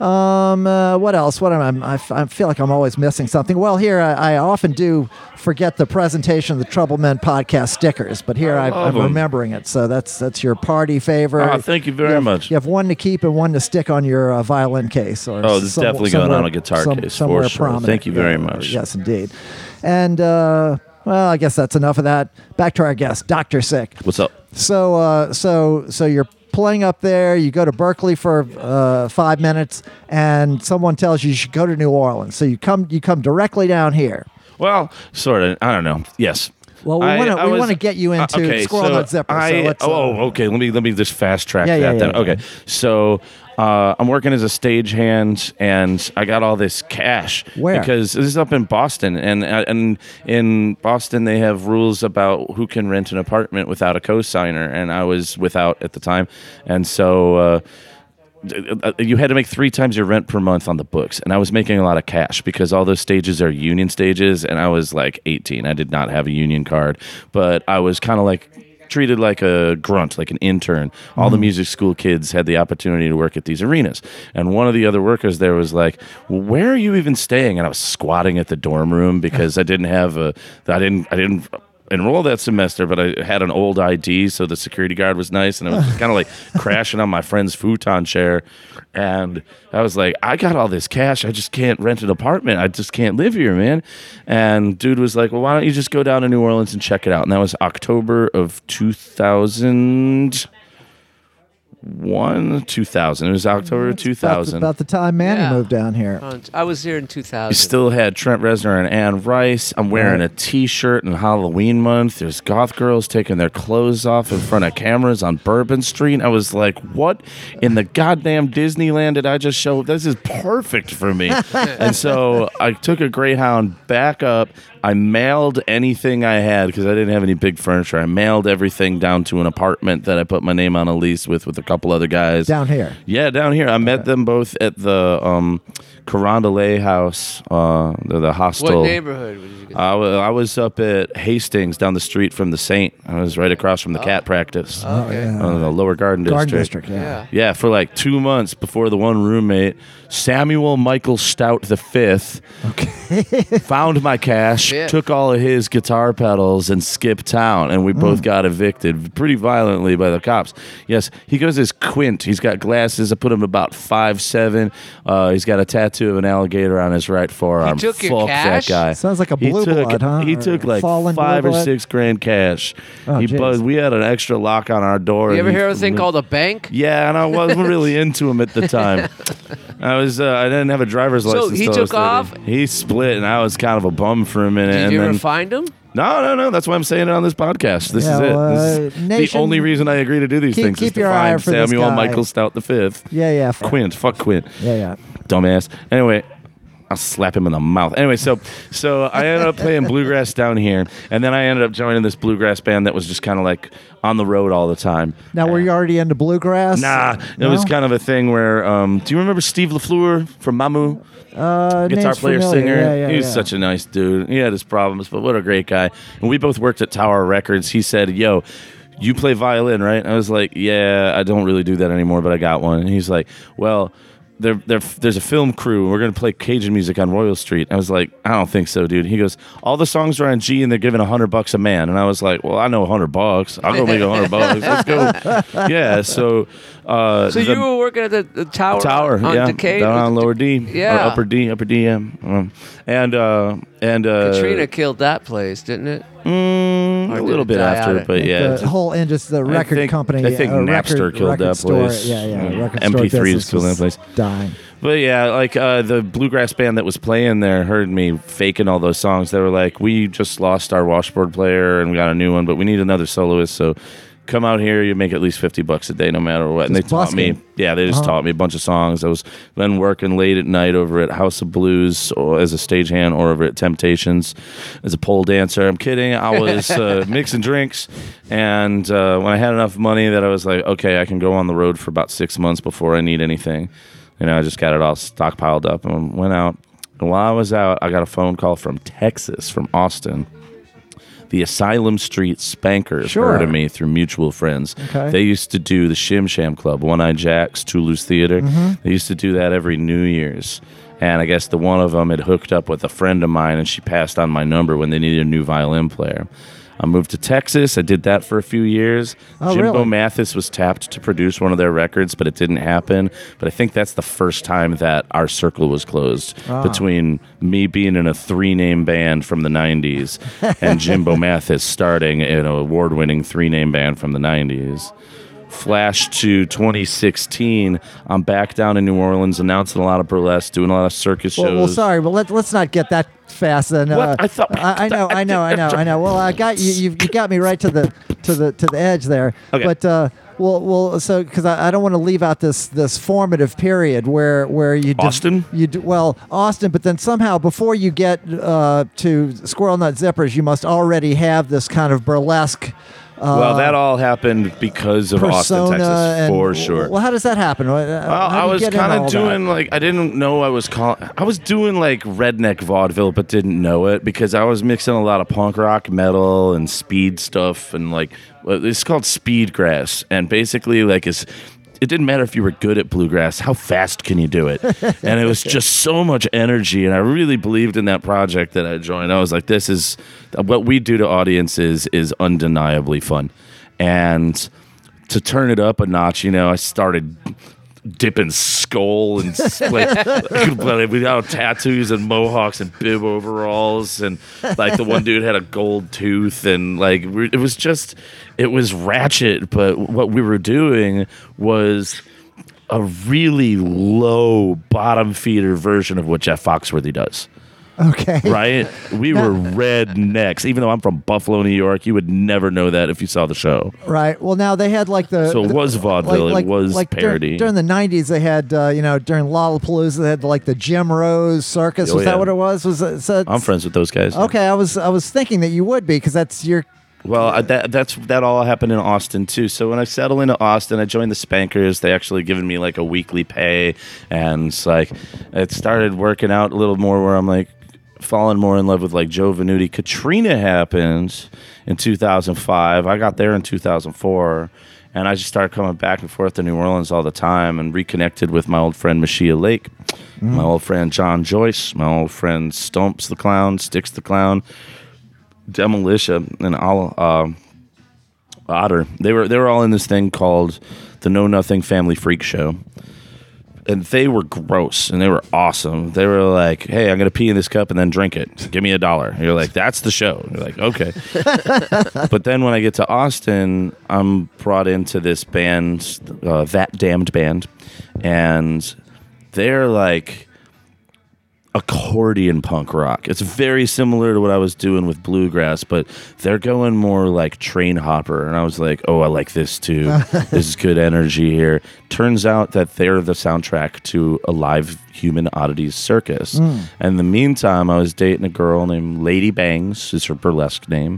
Um, uh, what else? What am I? I, f- I feel like I'm always missing something. Well, here I, I often do forget the presentation of the Trouble Men podcast stickers, but here I, love I'm 'em. remembering it. So that's that's your party favor. Oh, thank you very have, much. You have one to keep and one to stick on your uh, violin case. Or Oh, this is some- definitely going somewhere- on a guitar some- case, for somewhere sure. prominent. Thank you very Yeah, much. Yes, indeed. And uh, well, I guess that's enough of that. Back to our guest, Doctor Sick. What's up? So, uh, so, so you're playing up there. You go to Berkeley for uh, five minutes, and someone tells you you should go to New Orleans. So you come, you come directly down here. Well, sort of. I don't know. Yes. Well, we I- want I to we was- want to get you uh, into okay, Squirrel so Nut Zipper. I, so let's, uh, oh, okay. Let me let me just fast track Yeah, yeah, that. yeah, then. yeah. Okay. So uh, I'm working as a stagehand, and I got all this cash Where? because this is up in Boston, and uh, and in Boston they have rules about who can rent an apartment without a co-signer, and I was without at the time, and so. Uh, Uh, you had to make three times your rent per month on the books, and I was making a lot of cash because all those stages are union stages, and I was like eighteen. I did not have a union card, but I was kind of like treated like a grunt, like an intern. All the music school kids had the opportunity to work at these arenas, and one of the other workers there was like, well, "Where are you even staying?" And I was squatting at the dorm room because I didn't have a, I didn't, I didn't. enroll that semester, but I had an old I D, so the security guard was nice, and I was kind of like crashing on my friend's futon chair, and I was like, I got all this cash, I just can't rent an apartment, I just can't live here, man. And dude was like, well, why don't you just go down to New Orleans and check it out? And that was October of two thousand one, two thousand. It was October of two about the, thousand. about the time Manny Yeah. moved down here. Uh, I was here in two thousand. You still had Trent Reznor and Anne Rice. I'm wearing Right. a T-shirt in Halloween month. There's goth girls taking their clothes off in front of cameras on Bourbon Street. I was like, what in the goddamn Disneyland did I just show? This is perfect for me. And so I took a Greyhound back up. I mailed anything I had because I didn't have any big furniture. I mailed everything down to an apartment that I put my name on a lease with with a couple other guys. Down here. Yeah, down here. I met them both at the um, Carondelet house, uh, the, the hostel. What neighborhood did you get? I wa- I was up at Hastings down the street from the Saint. I was right across from the cat practice. Okay. yeah. Uh, the Lower Garden District. Garden District, yeah. Yeah. Yeah, for like two months before the one roommate, Samuel Michael Stout the Fifth, Okay. found my cash, pit. took all of his guitar pedals and skipped town, and we both got evicted pretty violently by the cops. Yes, he goes as Quint. He's got glasses. I put him about five seven. Uh, he's got a tattoo of an alligator on his right forearm. took your Fuck cash? that guy. Sounds like a He blue took- blood, huh? He Or took like fallen five blue or blood? six grand cash. Oh, he jeez. buzzed. We had an extra lock on our door. You and ever he- hear of a thing called a bank? Yeah, and I wasn't really into him at the time. I was. Uh, I didn't have a driver's So license. he till I was took off? thirty. He split, and I was kind of a bum for a minute. Did and you then, ever find him? no, no, no. That's why I'm saying it on this podcast. This Yeah, is it. well, This uh, is nation- the only reason I agree to do these Keep- things. keep is to your eye find out for this Samuel guy. Michael Stout the Fifth. Yeah, yeah. Quint. Fuck Quint. Yeah, yeah. Dumbass. Anyway, I'll slap him in the mouth. Anyway, so so I ended up playing bluegrass down here, and then I ended up joining this bluegrass band that was just kind of like on the road all the time. Now, were you already into bluegrass? Nah, it No? was kind of a thing where. Um, do you remember Steve LaFleur from Mamu? Uh, Guitar name's player, familiar. singer. Yeah, yeah, he was yeah. such a nice dude. He had his problems, but what a great guy. And we both worked at Tower Records. He said, "Yo, you play violin, right?" I was like, "Yeah, I don't really do that anymore, but I got one." And he's like, "Well, there, there, there's a film crew. We're gonna play Cajun music on Royal Street." I was like, "I don't think so, dude." He goes, "All the songs are on G, and they're giving a hundred bucks a man." And I was like, "Well, I know a hundred bucks. I'll go make a hundred bucks. Let's go." Yeah. So, uh, So the you were working at the, the tower, tower, on yeah, Decay? down on Lower D, Yeah. or Upper D, Upper D, yeah. Um, and uh, and uh, Katrina killed that place, didn't it? Mm, Or a did little it bit die after, out? but yeah. the it's- whole industry, the I record think- company. I think uh, Napster record, killed record that store, place. Yeah, yeah. Mm. Record M P store threes business killed that was place. Dying. But yeah, like uh, the bluegrass band that was playing there heard me faking all those songs. They were like, "We just lost our washboard player and we got a new one, but we need another soloist. So come out here, you make at least fifty bucks a day, no matter what." And Just they taught busking. me, yeah, they just Uh-huh. taught me a bunch of songs. I was then working late at night over at House of Blues or as a stagehand, or over at Temptations as a pole dancer. I'm kidding. I was uh, mixing drinks, and uh, when I had enough money that I was like, okay, I can go on the road for about six months before I need anything. You know, I just got it all stockpiled up and went out. And while I was out, I got a phone call from Texas, from Austin. The Asylum Street Spankers Sure. heard of me through mutual friends. Okay. They used to do the Shim Sham Club, One Eye Jacks, Toulouse Theater. Mm-hmm. They used to do that every New Year's. And I guess the one of them had hooked up with a friend of mine, and she passed on my number when they needed a new violin player. I moved to Texas. I did that for a few years. Oh, Jimbo really? Mathis was tapped to produce one of their records, but it didn't happen. But I think that's the first time that our circle was closed Ah. between me being in a three-name band from the nineties and Jimbo Mathis starting in an award-winning three-name band from the nineties. Flash to twenty sixteen, I'm back down in New Orleans, announcing a lot of burlesque, doing a lot of circus shows. Well, well, sorry, but let, let's not get that fast. Then uh, What? I thought- I, I know, I know, I know, I know. Well, I got you. You, you got me right to the to the to the edge there. Okay. But uh, well, well, so because I, I don't want to leave out this this formative period where where you de- Austin? you do, well Austin, but then somehow before you get uh, to Squirrel Nut Zippers, you must already have this kind of burlesque. Uh, Well, that all happened because of Austin, persona Texas, and- for sure. Well, how does that happen? Well, Well, I was kind of doing like I didn't know I was call I was doing like redneck vaudeville, but didn't know it because I was mixing a lot of punk rock, metal, and speed stuff, and like well, it's called speed grass, and basically like it's. It didn't matter if you were good at bluegrass. How fast can you do it? And it was just so much energy, and I really believed in that project that I joined. I was like, "This is what we do to audiences is undeniably fun," and to turn it up a notch, you know, I started dipping skull and like without tattoos and mohawks and bib overalls, and like the one dude had a gold tooth, and like we- it was just it was ratchet. But what we were doing was a really low bottom feeder version of what Jeff Foxworthy does. Okay. Right? We were rednecks. Even though I'm from Buffalo, New York, you would never know that if you saw the show. Right. Well, now they had like the. So it the- was vaudeville. It was dur- parody. During, the nineties, they had uh, you know during Lollapalooza, they had like the Jim Rose Circus. Oh, was yeah. that what it was? Was it, so I'm friends with those guys. Okay, I was I was thinking that you would be because that's your. Well, I, that that's that all happened in Austin too. So when I settled into Austin, I joined the Spankers. They actually given me like a weekly pay, and it's like it started working out a little more. Where I'm like, fallen more in love with like Joe Venuti. Katrina happened in two thousand five. I got there in two thousand four. And I just started coming back and forth to New Orleans all the time and reconnected with my old friend Machia Lake, mm. my old friend John Joyce, my old friend Stumps the Clown, Sticks the Clown, Demolitia, and all uh, Otter. They were they were all in this thing called the Know Nothing Family Freak Show. And they were gross, and they were awesome. They were like, hey, I'm going to pee in this cup and then drink it. Give me a dollar. And you're like, that's the show. And you're like, okay. But then when I get to Austin, I'm brought into this band, uh, That Damned Band, and they're like accordion punk rock. It's very similar to what I was doing with bluegrass, but they're going more like Train Hopper. And I was like, oh, I like this too. This is good energy here. Turns out that they're the soundtrack to a live Human Oddities circus. Mm. And in the meantime, I was dating a girl named Lady Bangs, is her burlesque name.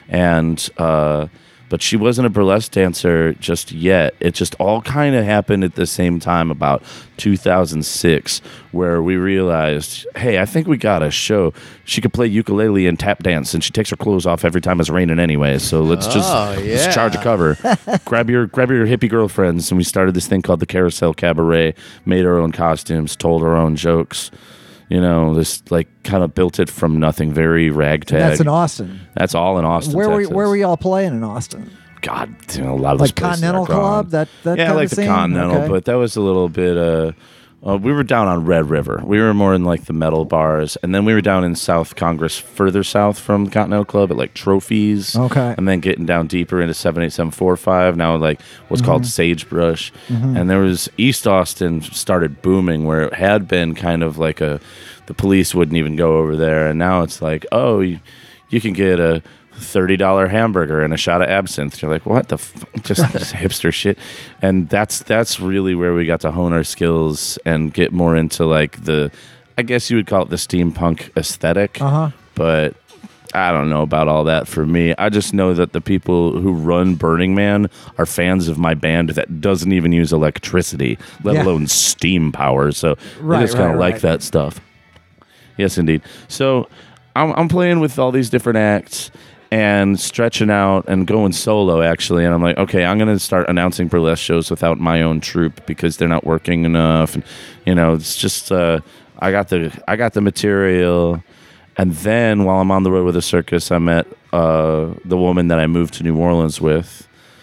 And, uh, but she wasn't a burlesque dancer just yet. It just all kind of happened at the same time, about two thousand six, where we realized, hey, I think we got a show. She could play ukulele and tap dance, and she takes her clothes off every time it's raining anyway. So let's just oh, yeah. let's charge a cover. grab your grab your hippie girlfriends, and we started this thing called the Carousel Cabaret. Made our own costumes, told our own jokes. You know, this like kind of built it from nothing, very ragtag. And that's in Austin. That's all in Austin, Where Texas. were where were y'all playing in Austin? God, you know, a lot of like those places Continental are gone. Club. That that yeah, kind like of the scene? Continental, Okay. but that was a little bit. Uh, uh, we were down on Red River. We were more in like the metal bars, and then we were down in South Congress, further south from the Continental Club at like Trophies. Okay, and then getting down deeper into seven eight seven four five. Now like what's mm-hmm. called Sagebrush, mm-hmm. and there was East Austin started booming where it had been kind of like a. The police wouldn't even go over there, and now it's like, oh, you, you can get a thirty dollar hamburger and a shot of absinthe. You're like, what the f-? Just, just hipster shit. And that's that's really where we got to hone our skills and get more into like the, I guess you would call it the steampunk aesthetic. Uh-huh. But I don't know about all that for me. I just know that the people who run Burning Man are fans of my band that doesn't even use electricity, let yeah. alone steam power. So right, they just kind of right, like right. that stuff. Yes, indeed. So I'm, I'm playing with all these different acts and stretching out and going solo, actually. And I'm like, okay, I'm going to start announcing burlesque shows without my own troupe because they're not working enough. And, you know, it's just, uh, I got the I got the material. And then while I'm on the road with the circus, I met uh, the woman that I moved to New Orleans with.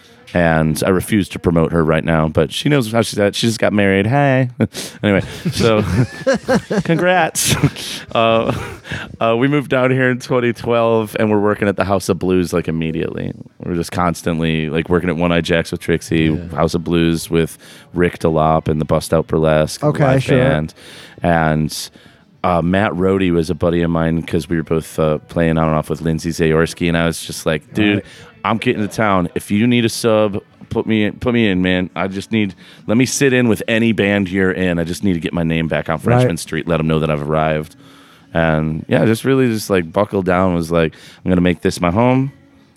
And I refuse to promote her right now, but she knows how she's at. She just got married. Hey. Anyway, so congrats. Uh, uh, we moved down here in twenty twelve, and we're working at the House of Blues like immediately. We're just constantly like working at One Eye Jacks with Trixie, yeah. House of Blues with Rick DeLop and the Bust Out Burlesque okay, live sure. band. And uh, Matt Rohde was a buddy of mine because we were both uh, playing on and off with Lindsay Zayorski, and I was just like, dude, right. I'm getting to town. If you need a sub, put me in, put me in, man. I just need, let me sit in with any band you're in. I just need to get my name back on Frenchman right. Street, let them know that I've arrived. And yeah, just really just like buckled down, was like, I'm going to make this my home.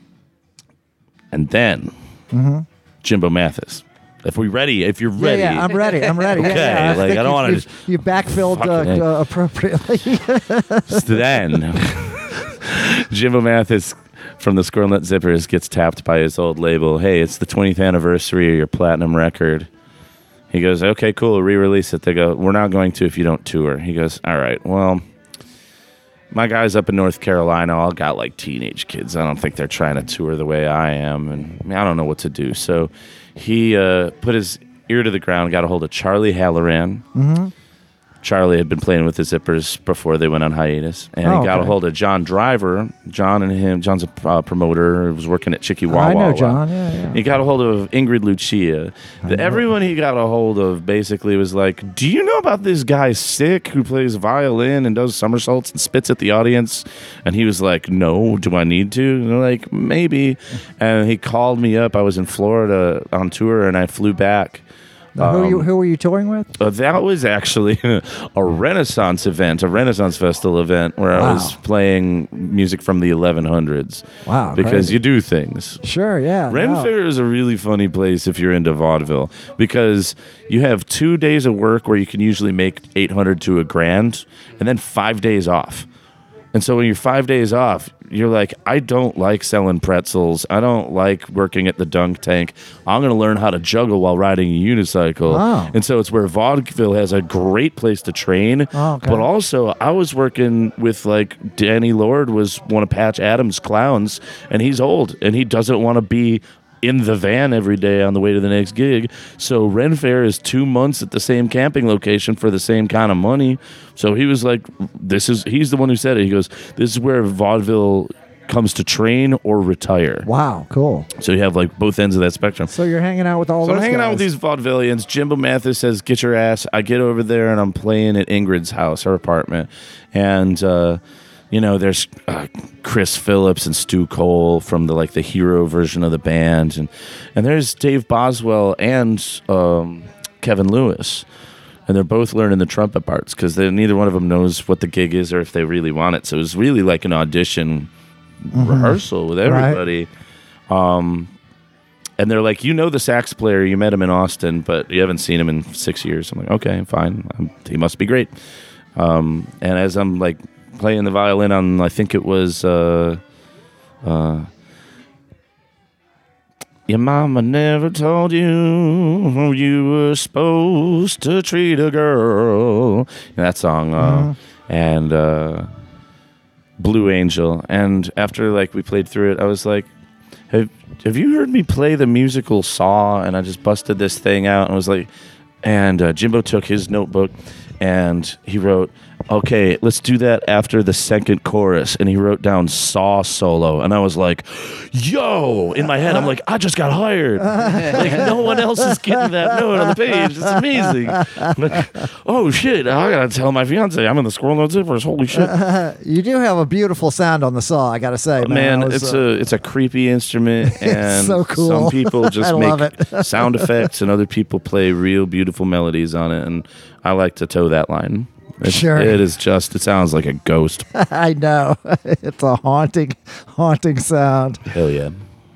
And then mm-hmm. Jimbo Mathis. If we ready, if you're ready. Yeah, yeah I'm ready. I'm ready. Okay, yeah, yeah. I like I don't want to just. You backfilled uh, uh, appropriately. So then, Jimbo Mathis from the Squirrel Nut Zippers gets tapped by his old label. Hey, it's the twentieth anniversary of your platinum record. He goes, okay, cool, re-release it. They go, we're not going to if you don't tour. He goes, all right, well, my guys up in North Carolina all got like teenage kids. I don't think they're trying to tour the way I am, and I, mean, I don't know what to do. So he uh, put his ear to the ground, got a hold of Charlie Halloran. Mm-hmm. Charlie had been playing with the Zippers before they went on hiatus, and oh, he got okay. a hold of John Driver. John and him, John's a uh, promoter, was working at Chicky Wawa. I know John, yeah, yeah. He got a hold of Ingrid Lucia. The, everyone he got a hold of basically was like, do you know about this guy Sick who plays violin and does somersaults and spits at the audience? And he was like, no, do I need to? And they're like, maybe. And he called me up. I was in Florida on tour, and I flew back. Now, who, um, you, who were you touring with? Uh, that was actually a Renaissance event, a Renaissance Festival event where wow. I was playing music from the eleven hundreds. Wow. Because crazy. you do things. Sure, yeah. Ren no. Fair is a really funny place if you're into vaudeville because you have two days of work where you can usually make eight hundred to a grand and then five days off. And so when you're five days off, you're like, I don't like selling pretzels. I don't like working at the dunk tank. I'm going to learn how to juggle while riding a unicycle. Oh. And so it's where vaudeville has a great place to train. Oh, okay. But also, I was working with, like, Danny Lord was one of Patch Adams' clowns, and he's old, and he doesn't want to be in the van every day on the way to the next gig. So Ren Fair is two months at the same camping location for the same kind of money. So he was like, this is, he's the one who said it. He goes, this is where vaudeville comes to train or retire. Wow, cool. So you have like both ends of that spectrum. So you're hanging out with all So those I'm hanging guys. out with these vaudevillians. Jimbo Mathis says, get your ass. I get over there and I'm playing at Ingrid's house, her apartment. And, uh, you know, there's uh, Chris Phillips and Stu Cole from the like the hero version of the band, and and there's Dave Boswell and um, Kevin Lewis, and they're both learning the trumpet parts because neither one of them knows what the gig is or if they really want it. So it was really like an audition mm-hmm. rehearsal with everybody. Right. Um, and they're like, you know, the sax player, you met him in Austin, but you haven't seen him in six years. I'm like, okay, fine, I'm, he must be great. Um, and as I'm like playing the violin on, I think it was, uh, uh, your mama never told you how you were supposed to treat a girl. That song, uh, mm-hmm. and uh, Blue Angel. And after like we played through it, I was like, have, have you heard me play the musical Saw? And I just busted this thing out and I was like, and uh, Jimbo took his notebook and he wrote, okay, let's do that after the second chorus. And he wrote down Saw solo. And I was like, yo, in my head, I'm like, I just got hired. Like, no one else is getting that note on the page. It's amazing. I'm like, oh, shit, I got to tell my fiance I'm in the Squirrel Note Zippers. Holy shit. Uh, you do have a beautiful sound on the saw, I got to say. Man, man was, it's uh, a it's a creepy instrument. And so cool. Some people just I love make it. sound effects and other people play real beautiful melodies on it. And I like to toe that line. It's, Sure. It is just, it sounds like a ghost. I know. It's a haunting, haunting sound. Hell yeah.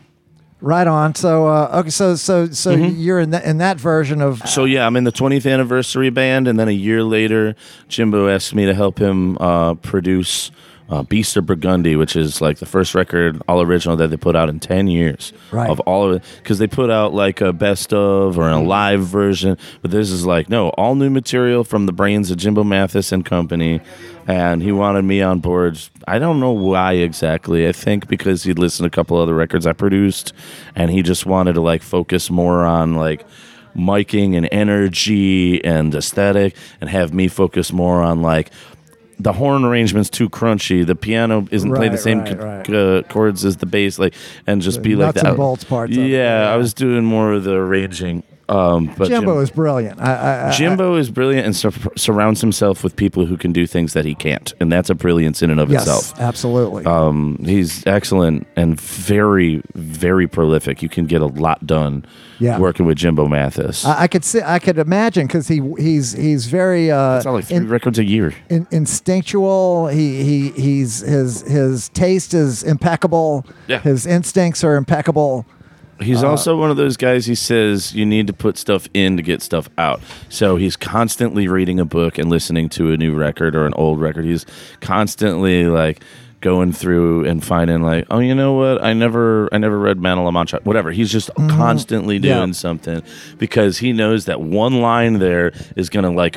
Right on. So, uh, okay, so so so Mm-hmm. you're in that in that version of. So yeah, I'm in the twentieth anniversary band, and then a year later, Jimbo asked me to help him uh, produce uh, Beast of Burgundy, which is like the first record, all original, that they put out in ten years. Right. Of all of it, because they put out like a best of or a live version, but this is like, no, all new material from the brains of Jimbo Mathis and company. And he wanted me on board. I don't know why exactly. I think because he'd listened to a couple other records I produced, and he just wanted to like focus more on like miking and energy and aesthetic, and have me focus more on like the horn arrangement's too crunchy. The piano isn't Right, playing the same right, c- right. Uh, chords as the bass, like, and just The be like nuts that. and bolts parts of it, Yeah, yeah. I was doing more of the arranging. Um, but Jimbo Jim- is brilliant. I, I, I, Jimbo is brilliant and sur- surrounds himself with people who can do things that he can't, and that's a brilliance in and of yes, itself. absolutely. Um, he's excellent and very, very prolific. You can get a lot done Yeah. working with Jimbo Mathis. I, I could see. I could imagine because he he's he's very uh, it's not like three in- records a year. in, instinctual. He he he's his his taste is impeccable. Yeah. His instincts are impeccable. He's also one of those guys, he says you need to put stuff in to get stuff out. So he's constantly reading a book and listening to a new record or an old record. He's constantly like going through and finding like, oh, you know what? I never I never read Man of La Mancha. Whatever. He's just constantly doing Yeah. something because he knows that one line there is going to like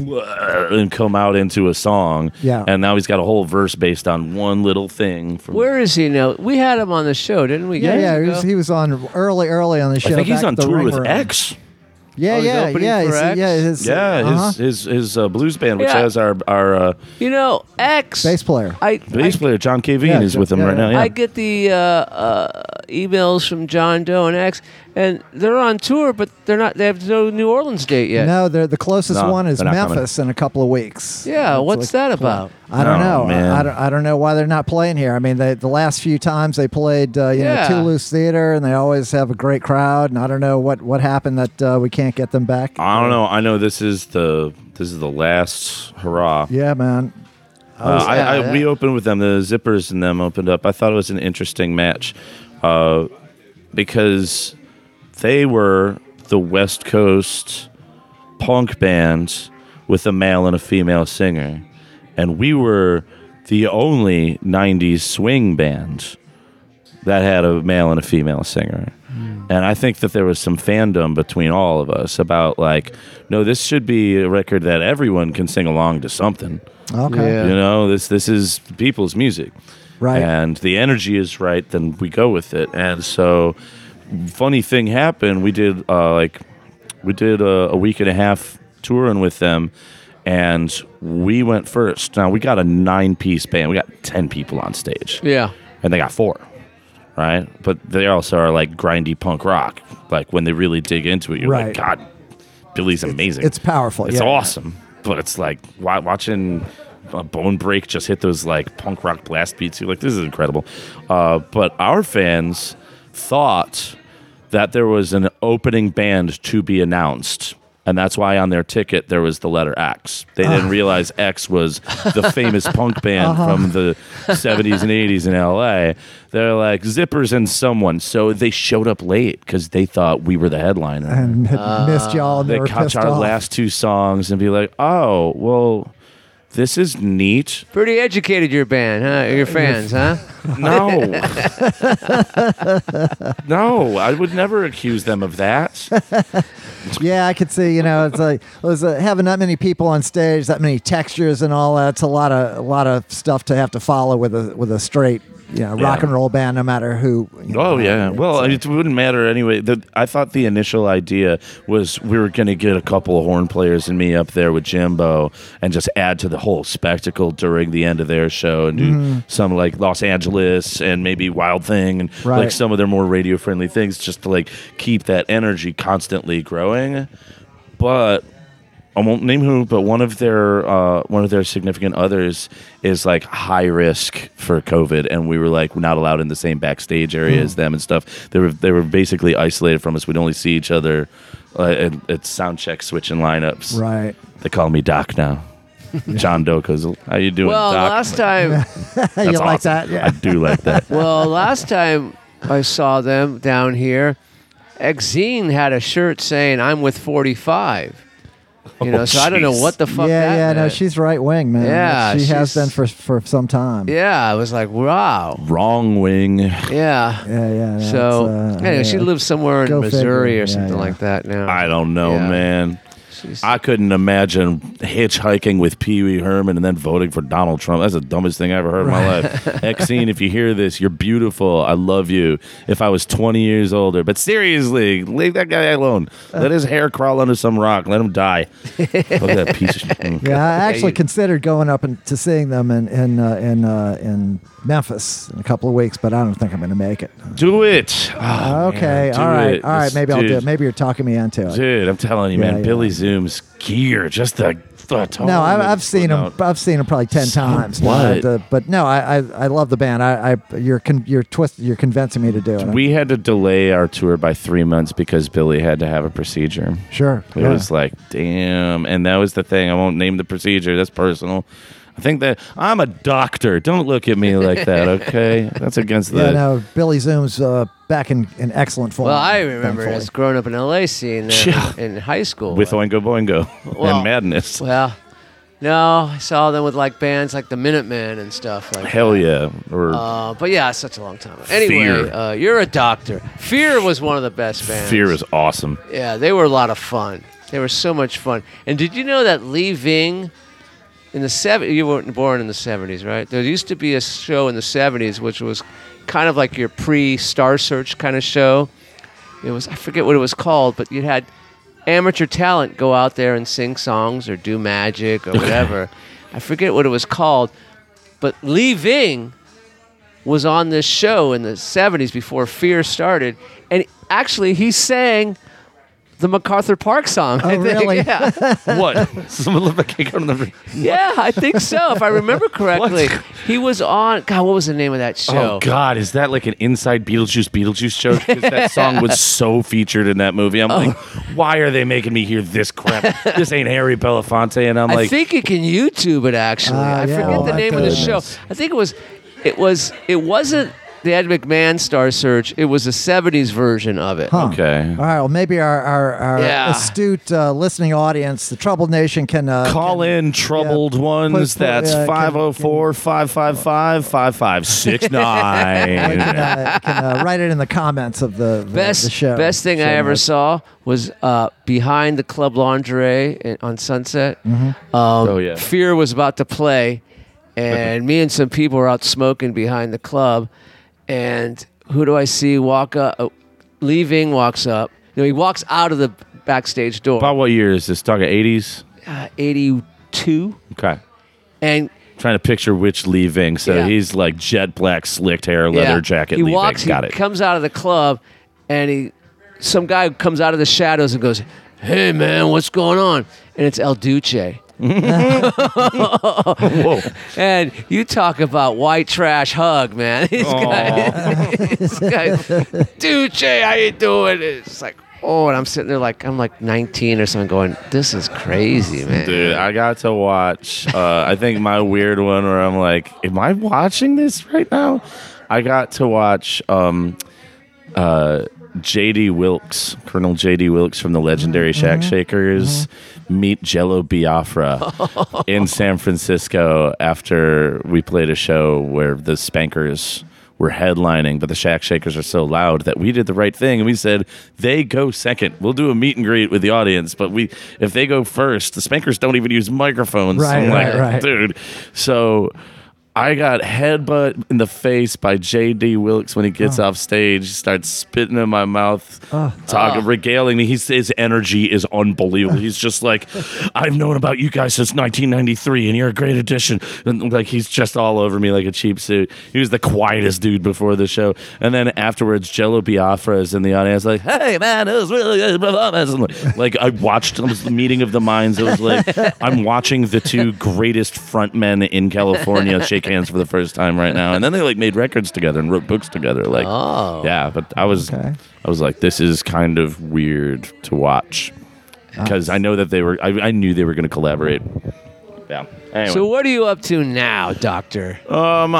and come out into a song. Yeah. And now he's got a whole verse based on one little thing. From, Where is he now? We had him on the show, didn't we? Yeah, years yeah. He ago? was, he was on early, early on the show. I think he's back on at the tour Ring with Room. X. Yeah, Oh, he's yeah, opening yeah. for he's- X? yeah, his, Yeah, his uh-huh. his his uh, blues band, which Yeah. has our our uh, You know, X bass player. I bass I, player John K. Veen Yeah, is with him yeah, right yeah. now. Yeah. I get the uh, uh, emails from John Doe and X, and they're on tour, but they're not. They have no New Orleans date yet. No, they're, the closest No, one is they're not coming. Memphis in a couple of weeks. Yeah, It's what's like- that about? I don't Oh, know. man. I, I don't. I don't know why they're not playing here. I mean, they, the last few times they played, uh, you Yeah. know, Toulouse Theater, and they always have a great crowd. And I don't know what, what happened that uh, we can't get them back. I don't know. I know this is the this is the last hurrah. Yeah, man. Uh, I, I, yeah. we opened with them. The Zippers and them opened up. I thought it was an interesting match uh, because they were the West Coast punk band with a male and a female singer, and we were the only nineties swing band that had a male and a female singer. Mm. And I think that there was some fandom between all of us about like, no, this should be a record that everyone can sing along to something. Okay. Yeah. You know, this this is people's music. Right. And the energy is right, then we go with it. And so funny thing happened, we did uh, like we did a, a week and a half touring with them, and we went first. Now we got a nine piece band. We got ten people on stage. Yeah. And they got four. Right? But they also are like grindy punk rock. Like when they really dig into it, you're Right. like, God, Billy's amazing. It's powerful. It's yeah. awesome. But it's like wa- watching a Bone Break just hit those like punk rock blast beats. You're like, this is incredible. Uh, but our fans thought that there was an opening band to be announced. And that's why on their ticket there was the letter X. They didn't realize X was the famous punk band uh-huh. from the seventies and eighties in L A. They're like Zippers and someone. So they showed up late because they thought we were the headliner. And had uh, missed y'all. And they, they were catch pissed our off. last two songs and be like, oh, well, this is neat. Pretty educated, your band, huh? Your fans, huh? No. No, I would never accuse them of that. Yeah, I could see. You know, it's like it was uh, having that many people on stage, that many textures and all that. It's a lot of a lot of stuff to have to follow with a with a straight, you know, rock Yeah. and roll band, no matter who. You know, Oh yeah. Well, so. it wouldn't matter anyway. The, I thought the initial idea was we were going to get a couple of horn players and me up there with Jimbo and just add to the whole spectacle during the end of their show and do Mm-hmm. some like Los Angeles and maybe Wild Thing and Right. like some of their more radio friendly things just to like keep that energy constantly growing. But I won't name who, but one of their uh, one of their significant others is like high risk for COVID, and we were like not allowed in the same backstage area as them and stuff. They were they were basically isolated from us. We'd only see each other uh, at, at sound check switching lineups. Right. They call me Doc now. John Doe, how you doing, Well, Doc? last time, you That's like awesome. that? Yeah. I do like that. well, last time I saw them down here, Exene had a shirt saying "I'm with forty-five." You know, Oh, so I don't know jeez. what the fuck. yeah, that yeah. No, meant. she's right wing, man. Yeah, she has she's- been for for some time. Yeah, I was like, wow. Wrong wing. Yeah. yeah, yeah. yeah, So it's, uh, anyway, she yeah. lives somewhere in Go Missouri figure. or something Yeah, yeah. like that now. I don't know, Yeah. man. She's- I couldn't imagine hitchhiking with Pee Wee Herman and then voting for Donald Trump. That's the dumbest thing I ever heard in my life. Exene, if you hear this, you're beautiful. I love you. If I was twenty years older. But seriously, leave that guy alone. Let his hair crawl under some rock. Let him die. Look at that piece of shit. Yeah, I actually you- considered going up and to seeing them in in uh, in uh, in Memphis in a couple of weeks, but I don't think I'm going to make it. Do it. Oh, Okay, man, do all right, it. all right. This- Maybe I'll do dude, it. Maybe you're talking me into it. Dude, I'm telling you, Yeah, man. yeah. Billy Zoom's gear, just the, the tone No, I've, that I've he's seen putting him. out. I've seen him probably ten So times. what? Uh, but no, I, I I love the band. I, I you're con- you're twist you're convincing me to do it. We had to delay our tour by three months because Billy had to have a procedure. Sure. It yeah. was like, damn. And that was the thing. I won't name the procedure. That's personal. I think that I'm a doctor. Don't look at me like that, okay? That's against the. Yeah, no, Billy Zoom's uh, back in, in excellent form. well, I remember thankfully. us growing up in L A seeing them Yeah. in, in high school. With Oingo Boingo Well, and Madness. Well, no, I saw them with like bands like the Minutemen and stuff like Hell that. yeah. Or Uh, but yeah, it's such a long time ago. Anyway, Fear. uh, you're a doctor. Fear was one of the best bands. Fear is awesome. Yeah, they were a lot of fun. They were so much fun. And did you know that Lee Ving in the seventies, you weren't born in the seventies, right? There used to be a show in the seventies which was kind of like your pre-Star Search kind of show. It was, I forget what it was called, but you had amateur talent go out there and sing songs or do magic or whatever. I forget what it was called. But Lee Ving was on this show in the seventies before Fear started. And actually, he sang the MacArthur Park song. Oh, I think. really? Yeah. What? Someone look like I can't remember. Yeah, I think so. If I remember correctly, What? he was on. God, what was the name of that show? Oh, God. Is that like an inside Beetlejuice Beetlejuice show? Because that song was so featured in that movie. I'm Oh. like, why are they making me hear this crap? This ain't Harry Belafonte. And I'm I like, think you can YouTube it. Actually, Ah, I yeah, forget oh the my name of the show. goodness. I think it was. It was. It wasn't the Ed McMahon Star Search. It was a seventies version of it. Huh. Okay. All right. Well, maybe our our, our Yeah. astute uh, listening audience, the Troubled Nation, can uh, Call can- in troubled yeah, ones. put- put- That's yeah, can- five oh four, five five five, five five six Can, nine. uh, can uh, write it in the comments of the, the, Best the show. best thing show I ever notes. saw was uh, behind the Club Lingerie in- on Sunset. Mm-hmm. Um, Oh, yeah. Fear was about to play, and me and some people were out smoking behind the club. And who do I see walk up? Uh, Lee Ving walks up. You know, he walks out of the backstage door. About what year is this? Talking eighties? Uh, eighty-two, Okay. and Trying to picture which Lee Ving. So Yeah. he's like jet black, slicked hair, leather yeah, jacket. He Lee walks. Ving. Got he it. comes out of the club, and he, some guy comes out of the shadows and goes, "Hey man, what's going on?" And it's El Duce. Whoa. And you talk about white trash hug, man. This guy, this guy, Duce, how you doing? It's like, oh, and I'm sitting there like I'm like nineteen or something, going, this is crazy, man. Dude, I got to watch. Uh, I think my weird one where I'm like, am I watching this right now? I got to watch um, uh, J D Wilkes, Colonel J D Wilkes from the legendary Shack Shakers, meet Jello Biafra in San Francisco after we played a show where the Spankers were headlining, but the Shack Shakers are so loud that we did the right thing and we said they go second. We'll do a meet and greet with the audience, but we if they go first, the Spankers don't even use microphones. Right, I'm like, right, right. dude. So I got headbutt in the face by J D Wilkes when he gets Oh. off stage, starts spitting in my mouth, Oh. talking, regaling me. He's, his energy is unbelievable. He's just like, I've known about you guys since nineteen ninety-three, and you're a great addition. And like he's just all over me like a cheap suit. He was the quietest dude before the show. And then afterwards, Jello Biafra is in the audience, like, hey man, it was really good performance. And like, like I watched it was the meeting of the minds. It was like I'm watching the two greatest frontmen in California shake hands for the first time right now, and then they like made records together and wrote books together. Like, Oh. yeah, but I was, Okay. I was like, this is kind of weird to watch because I know that they were, I, I knew they were going to collaborate. Yeah. Anyway. So what are you up to now, Doctor? Um,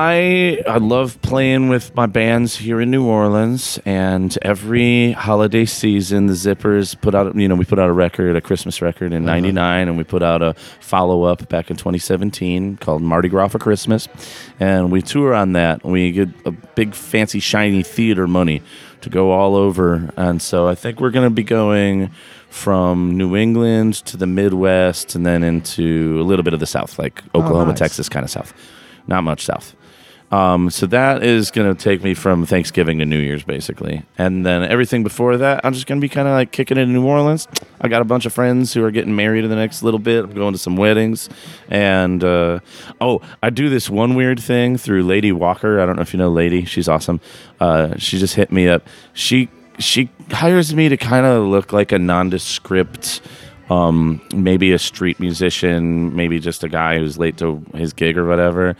I I love playing with my bands here in New Orleans, and every holiday season, the Zippers put out, you know, we put out a record, a Christmas record in ninety-nine, and we put out a follow-up back in twenty seventeen called Mardi Gras for Christmas, and we tour on that. We get a big, fancy, shiny theater money to go all over, and so I think we're going to be going from New England to the Midwest and then into a little bit of the South, like Oklahoma, nice. Texas kind of South. Not much South. Um, so that is going to take me from Thanksgiving to New Year's, basically. And then everything before that, I'm just going to be kind of like kicking it in New Orleans. I got a bunch of friends who are getting married in the next little bit. I'm going to some weddings. And, uh, oh, I do this one weird thing through Lady Walker. I don't know if you know Lady. She's awesome. Uh, she just hit me up. She she hires me to kind of look like a nondescript, um, maybe a street musician, maybe just a guy who's late to his gig or whatever.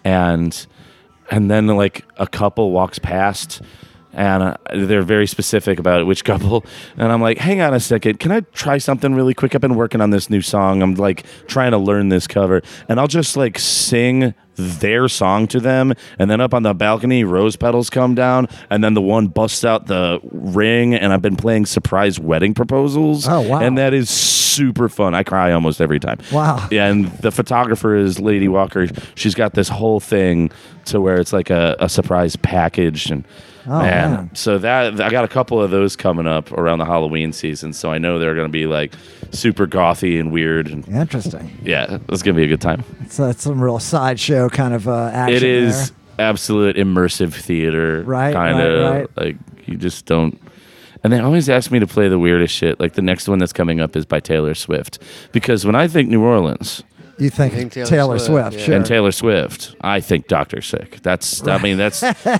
And and then like a couple walks past and uh, they're very specific about it, which couple. And I'm like, hang on a second. Can I try something really quick? I've been working on this new song. I'm like trying to learn this cover. And I'll just like sing their song to them. And then up on the balcony, rose petals come down. And then the one busts out the ring. And I've been playing surprise wedding proposals. Oh, wow. And that is super fun. I cry almost every time. Wow. Yeah, and the photographer is Lady Walker. She's got this whole thing to where it's like a, a surprise package. And Oh, man, man. so that I got a couple of those coming up around the Halloween season. So I know they're going to be like super gothy and weird. And Interesting. yeah, it's going to be a good time. It's uh, some real sideshow kind of uh, action. It is there. absolute immersive theater. Right, Kind right, of right. like you just don't. And they always ask me to play the weirdest shit. Like the next one that's coming up is by Taylor Swift. Because when I think New Orleans You think, I think Taylor Taylor, Swift, Swift? yeah. Sure. and Taylor Swift, I think Doctor Sick. That's, I mean, that's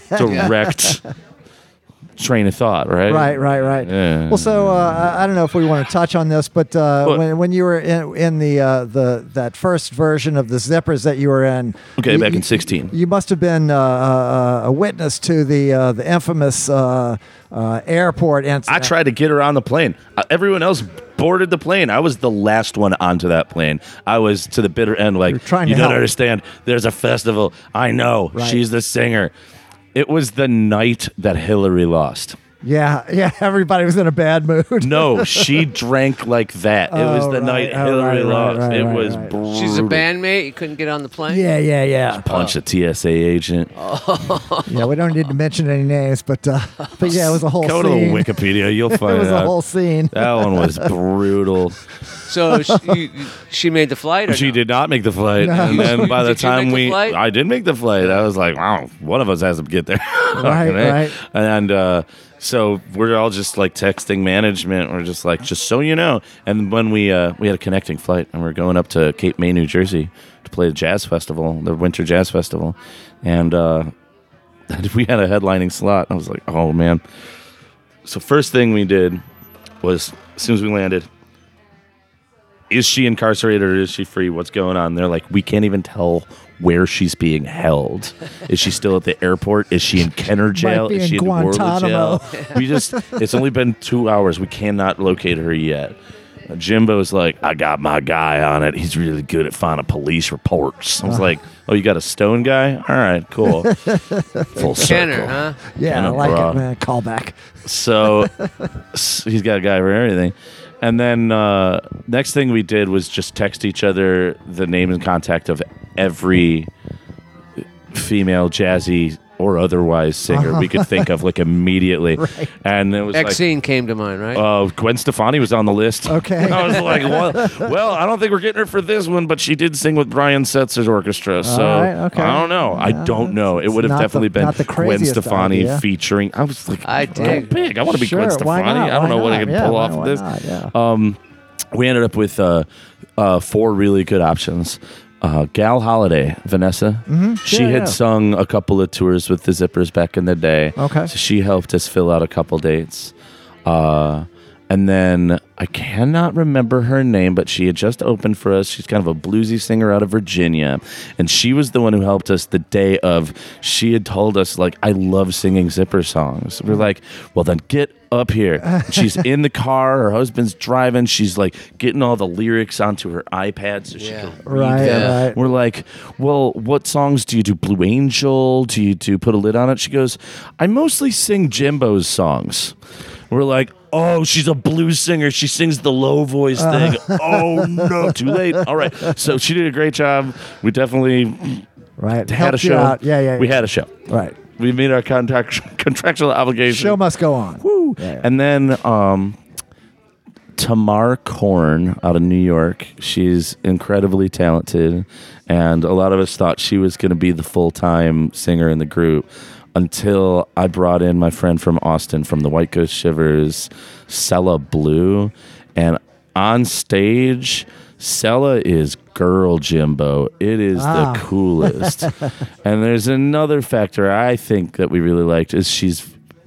direct train of thought, right? Right, right, right. Yeah. Well, so uh, I I don't know if we want to touch on this, but uh, What? when when you were in in the uh, the that first version of the Zippers that you were in, Okay, you- back in you- sixteen. you must have been uh, uh, a witness to the uh, the infamous uh, uh, airport I incident. tried to get her on the plane. Uh, everyone else boarded the plane. I was the last one onto that plane. I was to the bitter end, like, You're trying you to don't help. understand. There's a festival. I know. Right. She's the singer. It was the night that Hillary lost. Yeah, yeah. Everybody was in a bad mood. No, she drank like that. It was Oh, the right. night Oh, Hillary right, right, lost. right, it right, was right. brutal. She's a bandmate. You couldn't get on the plane. Yeah, yeah, yeah. Punch a T S A agent. Yeah, we don't need to mention any names, but uh, but yeah, it was a whole Go scene. to the Wikipedia. You'll It find was out. a whole scene. That one was brutal. So she, you, she made the flight. Or She no? did not make the flight, No. and then by the Did you time make the we, flight? I did make the flight. I was like, wow, one of us has to get there. Right, right. And uh, so we're all just like texting management. We're just like, just so you know. And when we uh, we had a connecting flight, and we're going up to Cape May, New Jersey, to play the jazz festival, the Winter Jazz Festival, and uh, we had a headlining slot. I was like, oh man. So first thing we did was, as soon as we landed, is she incarcerated or is she free? What's going on? They're like, we can't even tell where she's being held. Is she still at the airport? Is she in Kenner jail? be Is in she in Warwood Guantanamo. jail? We just, it's only been two hours. We cannot locate her yet. Uh, Jimbo's like, I got my guy on it. He's really good at finding police reports. I was like, oh, you got a stone guy? All right, cool. Full circle. Kenner, huh? Yeah, I Kenner, like bro. it, man. Callback. So s- he's got a guy for everything. And then uh, next thing we did was just text each other the name and contact of every female jazzy or otherwise singer we could think of, like immediately. Right. And it was like, Exene came to mind, right? uh, Gwen Stefani was on the list. Okay. I was like, well, well, I don't think we're getting her for this one, but she did sing with Brian Setzer's orchestra. So All right, okay. I don't know. I Yeah, don't know. It it's would have not definitely the- been not the Gwen craziest Stefani idea. featuring. I was like, I go dig. big. I want to be Sure, Gwen why Stefani. not? I don't Why know what I not? can Yeah, pull why- off of why this. not? Yeah. Um, we ended up with uh, uh, four really good options. Uh, Gal Holiday, Vanessa. Mm-hmm. She Yeah, had yeah. sung a couple of tours with the Zippers back in the day. Okay. So she helped us fill out a couple dates. Uh, and then I cannot remember her name, but she had just opened for us. She's kind of a bluesy singer out of Virginia. And she was the one who helped us the day of. She had told us, like, I love singing Zipper songs. We're like, well, then get up here. She's in the car. Her husband's driving. She's like getting all the lyrics onto her iPad so she Yeah. can read Right, them. right. We're like, well, what songs do you do? Blue Angel? Do you do Put a Lid on It? She goes, I mostly sing Jimbo's songs. We're like, oh, she's a blues singer. She sings the low voice thing. Oh, no, too late. All right. So she did a great job. We definitely Right. had a Helped you show. out. Yeah, yeah. We yeah. had a show. Right. We made our contract, contractual obligation. Show must go on. Woo. Yeah, yeah. And then um, Tamar Korn out of New York. She's incredibly talented, and a lot of us thought she was going to be the full-time singer in the group until I brought in my friend from Austin from the White Ghost Shivers, Sella Blue, and on stage, Sella is girl Jimbo. It is Ah. the coolest. And there's another factor I think that we really liked is she's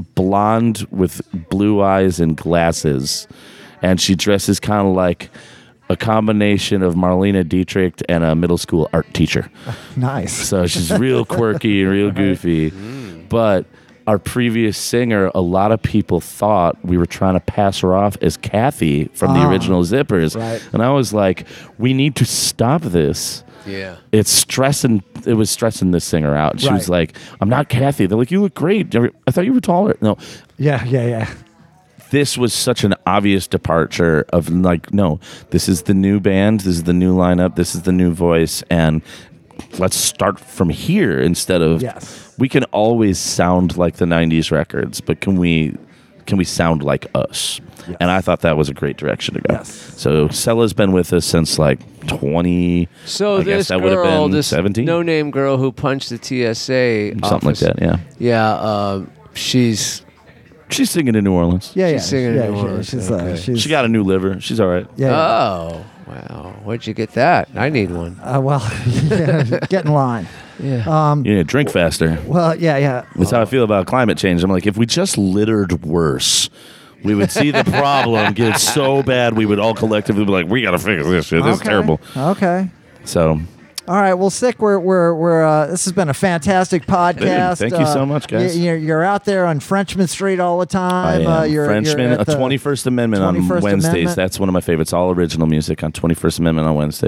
blonde with blue eyes and glasses, and she dresses kind of like a combination of Marlena Dietrich and a middle school art teacher. Nice. So she's real quirky and real goofy. But our previous singer, a lot of people thought we were trying to pass her off as Kathy from the Ah, original Zippers. right. And I was like, we need to stop this. Yeah. It's stressing. It was stressing this singer out. She was Right. like, "I'm not Kathy." They're like, "You look great." I thought you were taller. No, Yeah, yeah, yeah. this was such an obvious departure of like, no, this is the new band. This is the new lineup. This is the new voice, and let's start from here instead of. Yes. We can always sound like the nineties records, but can we? Can we sound like us? Yes. And I thought that was a great direction to go. Yes. So Sella's been with us since like twenty. So I guess this that would have girl, been this seventeen. no-name girl who punched the T S A Something like office, that, yeah. Yeah, uh, she's She's singing in New Orleans. Yeah, yeah. She's singing yeah, in New she- Orleans, she's, uh, okay. she's, She got a new liver. She's all right. yeah. yeah. oh wow, where'd you get that? I need one. Uh, well, yeah, get in line. Yeah. Um, You need to drink faster. well, yeah, yeah. That's how I feel about climate change. I'm like, if we just littered worse, we would see the problem get so bad, we would all collectively be like, we got to fix this shit. This is Okay. terrible. Okay. So, All right. Well, Sick, we're we're we're. Uh, this has been a fantastic podcast. Dude, thank you Uh, so much, guys. y- You're, you're out there on Frenchman Street all the I time. am Uh, you're, Frenchman, you're a at the twenty-first Amendment on twenty-first Wednesdays. Amendment. That's one of my favorites. All original music on twenty-first Amendment on Wednesdays.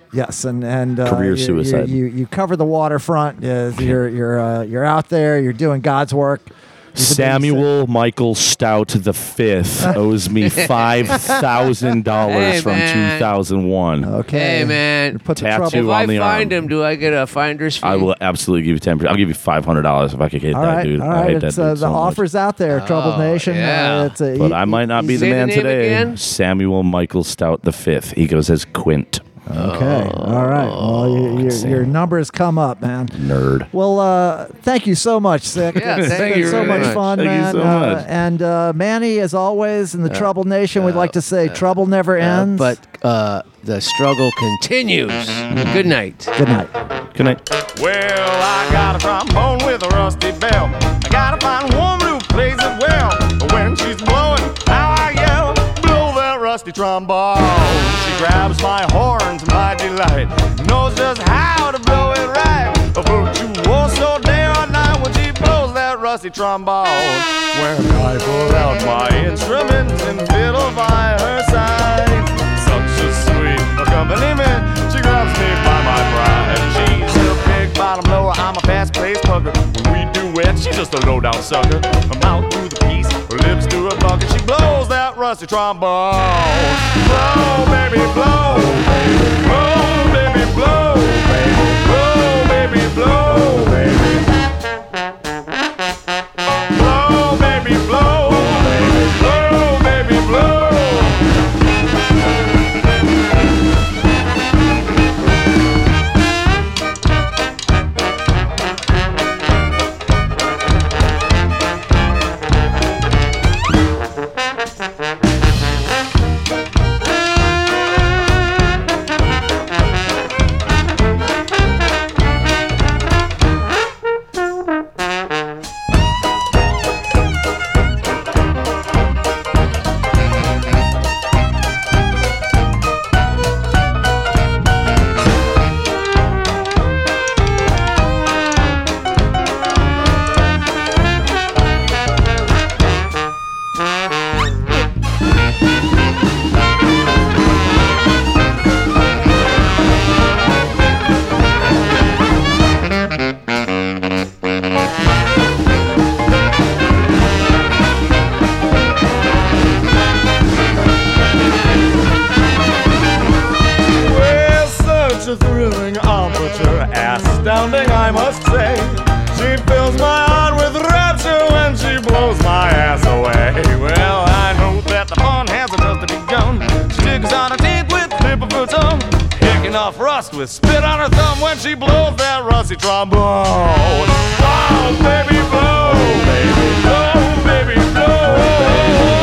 Yes, and and uh, Career you, suicide. You, you you cover the waterfront. Uh, you're you're uh, you're out there. You're doing God's work. Samuel Michael Stout the Fifth owes me five thousand dollars Hey, from man. two thousand one. Okay, Hey, man. Put the Tattoo If trouble. on I the find arm. him, do I get a finder's fee? I will absolutely give you ten percent. I'll give you five hundred dollars if I could get All that right, dude. all I right. hate that It's, dude uh, the so much. offers out there, Troubled Oh, Nation. yeah. Uh, it's a, But he- I might not be Say the the man name today. again? Samuel Michael Stout the Fifth. He goes as Quint. Okay, all right. Well, you, your, Sam. your numbers come up, man. Nerd. Well, uh, thank you so much, Sick. Yeah, It's thank been you so very much much. fun, Thank you man. so Uh, much. and uh, Manny, as always, in the Troubled Nation, we'd like to say trouble never Uh, ends. but uh, the struggle continues. Good night. Good night. Good night. Well, I got a trombone with a rusty bell. I gotta find a woman who plays it well. But when she's blowing, how I yell, blow that rusty trombone. She grabs my horns, my delight, knows just how to blow it right. A virtuoso day or night when she blows that rusty trombone. When I pull out my instruments and fiddle by her side, such a sweet accompaniment, she grabs me by my pride. She's a big bottom blower, I'm a fast paced hugger. When we duet, she's just a low down sucker. Her mouth to the piece, her lips to her bucket. She blows that rusty trombone. Blow, baby, blow, blow, baby, blow, blow, baby, blow, baby. Blow, baby, blow, blow, baby, blow. Well, such a thrilling aperture, astounding, I must say. She fills my heart with rapture when she blows my ass away. Well, I know that the fun hasn't just begun. She jiggles on her teeth with the tip of her tongue, kicking off rust with spit on her thumb when she blows that rusty trombone. Blow, baby, blow, baby, blow, baby, blow.